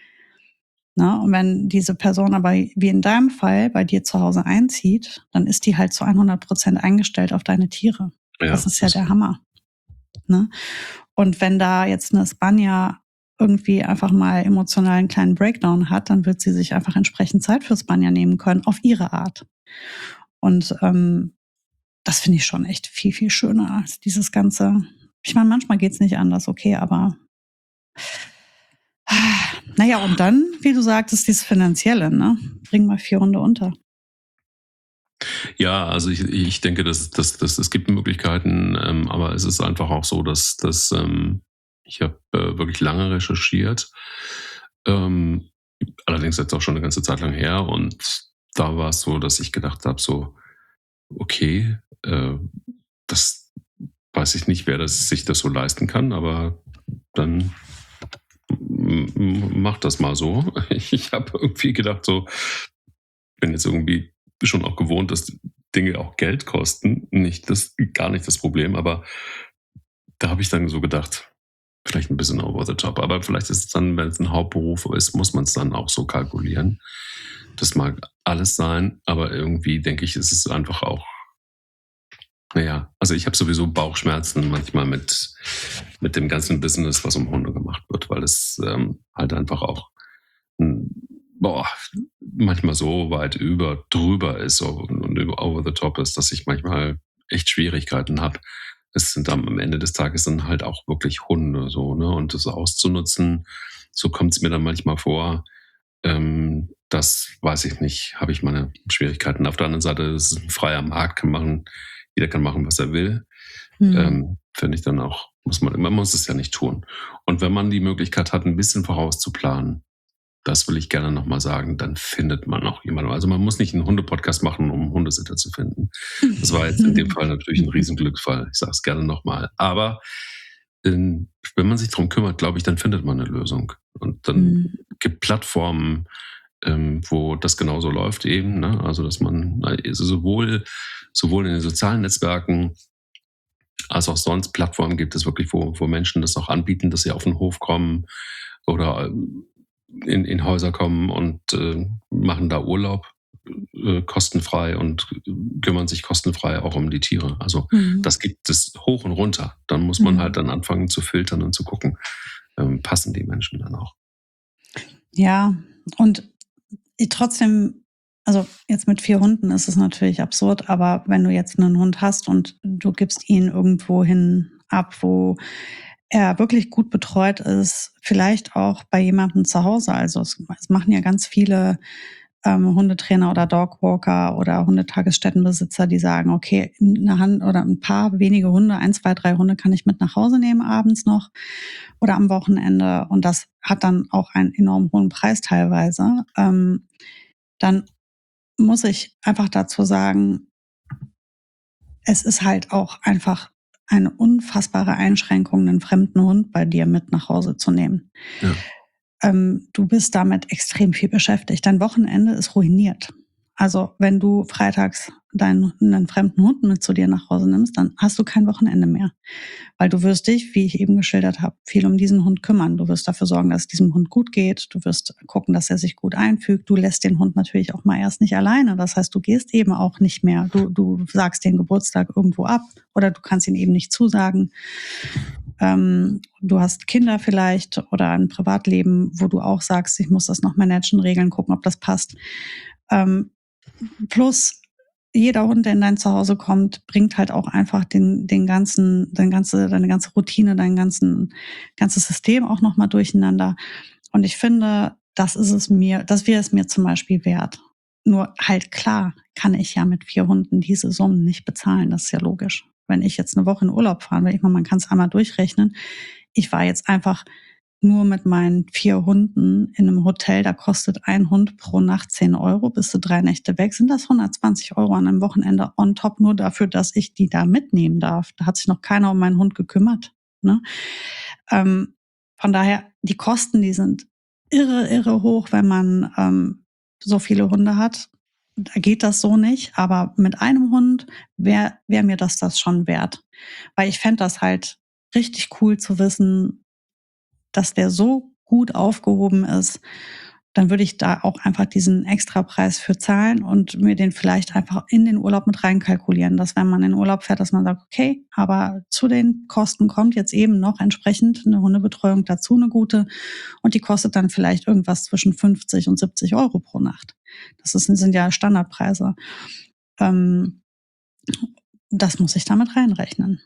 Na, und wenn diese Person aber, wie in deinem Fall, bei dir zu Hause einzieht, dann ist die halt zu hundert Prozent eingestellt auf deine Tiere. Ja, Das ist ja das- der Hammer. Ne? Und wenn da jetzt eine Spanier irgendwie einfach mal emotional einen kleinen Breakdown hat, dann wird sie sich einfach entsprechend Zeit für Spanier nehmen können, auf ihre Art. Und ähm, das finde ich schon echt viel, viel schöner als dieses ganze. Ich meine, manchmal geht's nicht anders, okay, aber naja, und dann, wie du sagtest, dieses Finanzielle, ne? Bring mal vier Hunde unter. Ja, also ich, ich denke, dass, dass, dass es gibt Möglichkeiten, ähm, aber es ist einfach auch so, dass, dass ähm, ich habe äh, wirklich lange recherchiert, ähm, allerdings jetzt auch schon eine ganze Zeit lang her und da war es so, dass ich gedacht habe, so, okay, äh, das weiß ich nicht, wer das, sich das so leisten kann, aber dann m- m- mach das mal so. Ich habe irgendwie gedacht, so, bin jetzt irgendwie schon auch gewohnt, dass Dinge auch Geld kosten. Nicht das, gar nicht das Problem, aber da habe ich dann so gedacht, vielleicht ein bisschen over the top. Aber vielleicht ist es dann, wenn es ein Hauptberuf ist, muss man es dann auch so kalkulieren. Das mag alles sein, aber irgendwie denke ich, ist es einfach auch, naja, also ich habe sowieso Bauchschmerzen manchmal mit, mit dem ganzen Business, was um Hunde gemacht wird, weil es ähm, halt einfach auch hm, boah, manchmal so weit über drüber ist und über over the top ist, dass ich manchmal echt Schwierigkeiten habe. Es sind dann am Ende des Tages dann halt auch wirklich Hunde so, ne? Und das auszunutzen, so kommt es mir dann manchmal vor. Ähm, das weiß ich nicht, habe ich meine Schwierigkeiten. Auf der anderen Seite ist es ein freier Markt, kann machen, jeder kann machen, was er will. Hm. Ähm, finde ich dann auch, muss man, man muss es ja nicht tun. Und wenn man die Möglichkeit hat, ein bisschen vorauszuplanen, Das will ich gerne nochmal sagen, dann findet man auch jemanden. Also man muss nicht einen Hundepodcast machen, um einen Hundesitter zu finden. Das war jetzt in dem Fall natürlich ein Riesenglücksfall. Ich sage es gerne nochmal. Aber in, wenn man sich darum kümmert, glaube ich, dann findet man eine Lösung. Und dann mhm. gibt Plattformen, ähm, wo das genauso läuft eben. Ne? Also dass man also sowohl, sowohl in den sozialen Netzwerken als auch sonst Plattformen gibt es wirklich, wo, wo Menschen das auch anbieten, dass sie auf den Hof kommen oder in, in Häuser kommen und äh, machen da Urlaub äh, kostenfrei und kümmern sich kostenfrei auch um die Tiere. Also mhm. das gibt es hoch und runter. Dann muss man mhm. halt dann anfangen zu filtern und zu gucken, ähm, passen die Menschen dann auch. Ja, und trotzdem, also jetzt mit vier Hunden ist es natürlich absurd, aber wenn du jetzt einen Hund hast und du gibst ihn irgendwo hin ab, wo er wirklich gut betreut ist, vielleicht auch bei jemandem zu Hause. Also es, es machen ja ganz viele ähm, Hundetrainer oder Dogwalker oder Hundetagesstättenbesitzer, die sagen, okay, eine Hand oder ein paar wenige Hunde, ein, zwei, drei Hunde kann ich mit nach Hause nehmen abends noch oder am Wochenende. Und das hat dann auch einen enorm hohen Preis teilweise. Ähm, dann muss ich einfach dazu sagen, es ist halt auch einfach eine unfassbare Einschränkung, einen fremden Hund bei dir mit nach Hause zu nehmen. Ja. Ähm, du bist damit extrem viel beschäftigt. Dein Wochenende ist ruiniert. Also wenn du freitags deinen einen fremden Hund mit zu dir nach Hause nimmst, dann hast du kein Wochenende mehr. Weil du wirst dich, wie ich eben geschildert habe, viel um diesen Hund kümmern. Du wirst dafür sorgen, dass es diesem Hund gut geht. Du wirst gucken, dass er sich gut einfügt. Du lässt den Hund natürlich auch mal erst nicht alleine. Das heißt, du gehst eben auch nicht mehr. Du, du sagst den Geburtstag irgendwo ab oder du kannst ihn eben nicht zusagen. Ähm, du hast Kinder vielleicht oder ein Privatleben, wo du auch sagst, ich muss das noch managen, regeln, gucken, ob das passt. Ähm, plus jeder Hund, der in dein Zuhause kommt, bringt halt auch einfach den, den ganzen, deine ganze, deine ganze Routine, dein ganzen, ganzes System auch nochmal durcheinander. Und ich finde, das ist es mir, das wäre es mir zum Beispiel wert. Nur halt klar, kann ich ja mit vier Hunden diese Summen nicht bezahlen. Das ist ja logisch. Wenn ich jetzt eine Woche in Urlaub fahren will, ich meine, man kann es einmal durchrechnen. Ich war jetzt einfach nur mit meinen vier Hunden in einem Hotel, da kostet ein Hund pro Nacht zehn Euro, bist du drei Nächte weg, sind das hundertzwanzig Euro an einem Wochenende on top, nur dafür, dass ich die da mitnehmen darf. Da hat sich noch keiner um meinen Hund gekümmert. Ne? Ähm, von daher, die Kosten, die sind irre, irre hoch, wenn man ähm, so viele Hunde hat. Da geht das so nicht, aber mit einem Hund wäre wär mir das das schon wert. Weil ich fände das halt richtig cool zu wissen, dass der so gut aufgehoben ist, dann würde ich da auch einfach diesen Extrapreis für zahlen und mir den vielleicht einfach in den Urlaub mit reinkalkulieren, dass wenn man in den Urlaub fährt, dass man sagt, okay, aber zu den Kosten kommt jetzt eben noch entsprechend eine Hundebetreuung dazu, eine gute, und die kostet dann vielleicht irgendwas zwischen fünfzig und siebzig Euro pro Nacht. Das ist, sind ja Standardpreise. Ähm, das muss ich damit reinrechnen.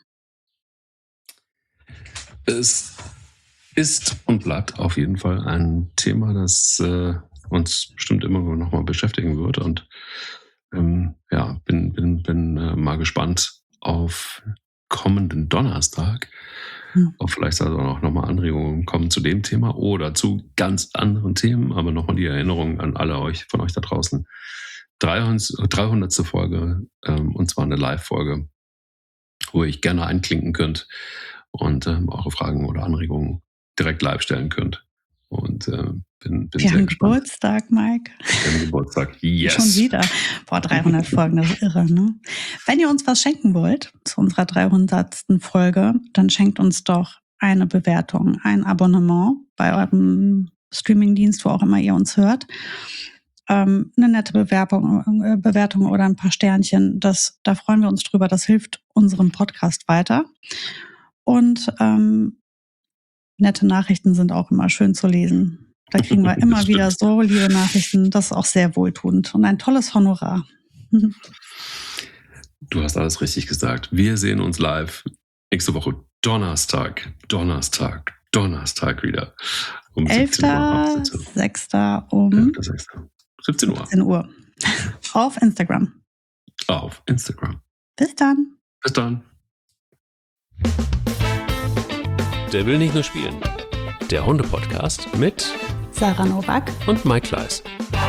Es ist und bleibt auf jeden Fall ein Thema, das äh, uns bestimmt immer noch mal beschäftigen wird. Und ähm, ja, bin, bin, bin äh, mal gespannt auf kommenden Donnerstag. Hm. Ob vielleicht also auch nochmal Anregungen kommen zu dem Thema oder zu ganz anderen Themen. Aber nochmal die Erinnerung an alle euch von euch da draußen. dreihundertste Folge, ähm, und zwar eine Live-Folge, wo ihr euch gerne einklinken könnt und ähm, eure Fragen oder Anregungen direkt live stellen könnt. Und äh, bin, bin Wir sehr haben gespannt. Geburtstag, Mike. Wir haben Geburtstag, yes. Schon wieder. Boah, dreihundert Folgen, das ist irre, ne? Wenn ihr uns was schenken wollt zu unserer dreihundertsten Folge, dann schenkt uns doch eine Bewertung, ein Abonnement bei eurem Streamingdienst, wo auch immer ihr uns hört. Ähm, eine nette Bewerbung, äh, Bewertung oder ein paar Sternchen, das, da freuen wir uns drüber. Das hilft unserem Podcast weiter. Und ähm, nette Nachrichten sind auch immer schön zu lesen. Da kriegen wir immer wieder so liebe Nachrichten. Das ist auch sehr wohltuend und ein tolles Honorar. Du hast alles richtig gesagt. Wir sehen uns live nächste Woche Donnerstag, Donnerstag, Donnerstag wieder. Um elfter sechster um siebzehn Uhr. siebzehn Uhr. Auf Instagram. Auf Instagram. Bis dann. Bis dann. Der will nicht nur spielen. Der Hunde-Podcast mit Sarah Nowak und Mike Kleiss.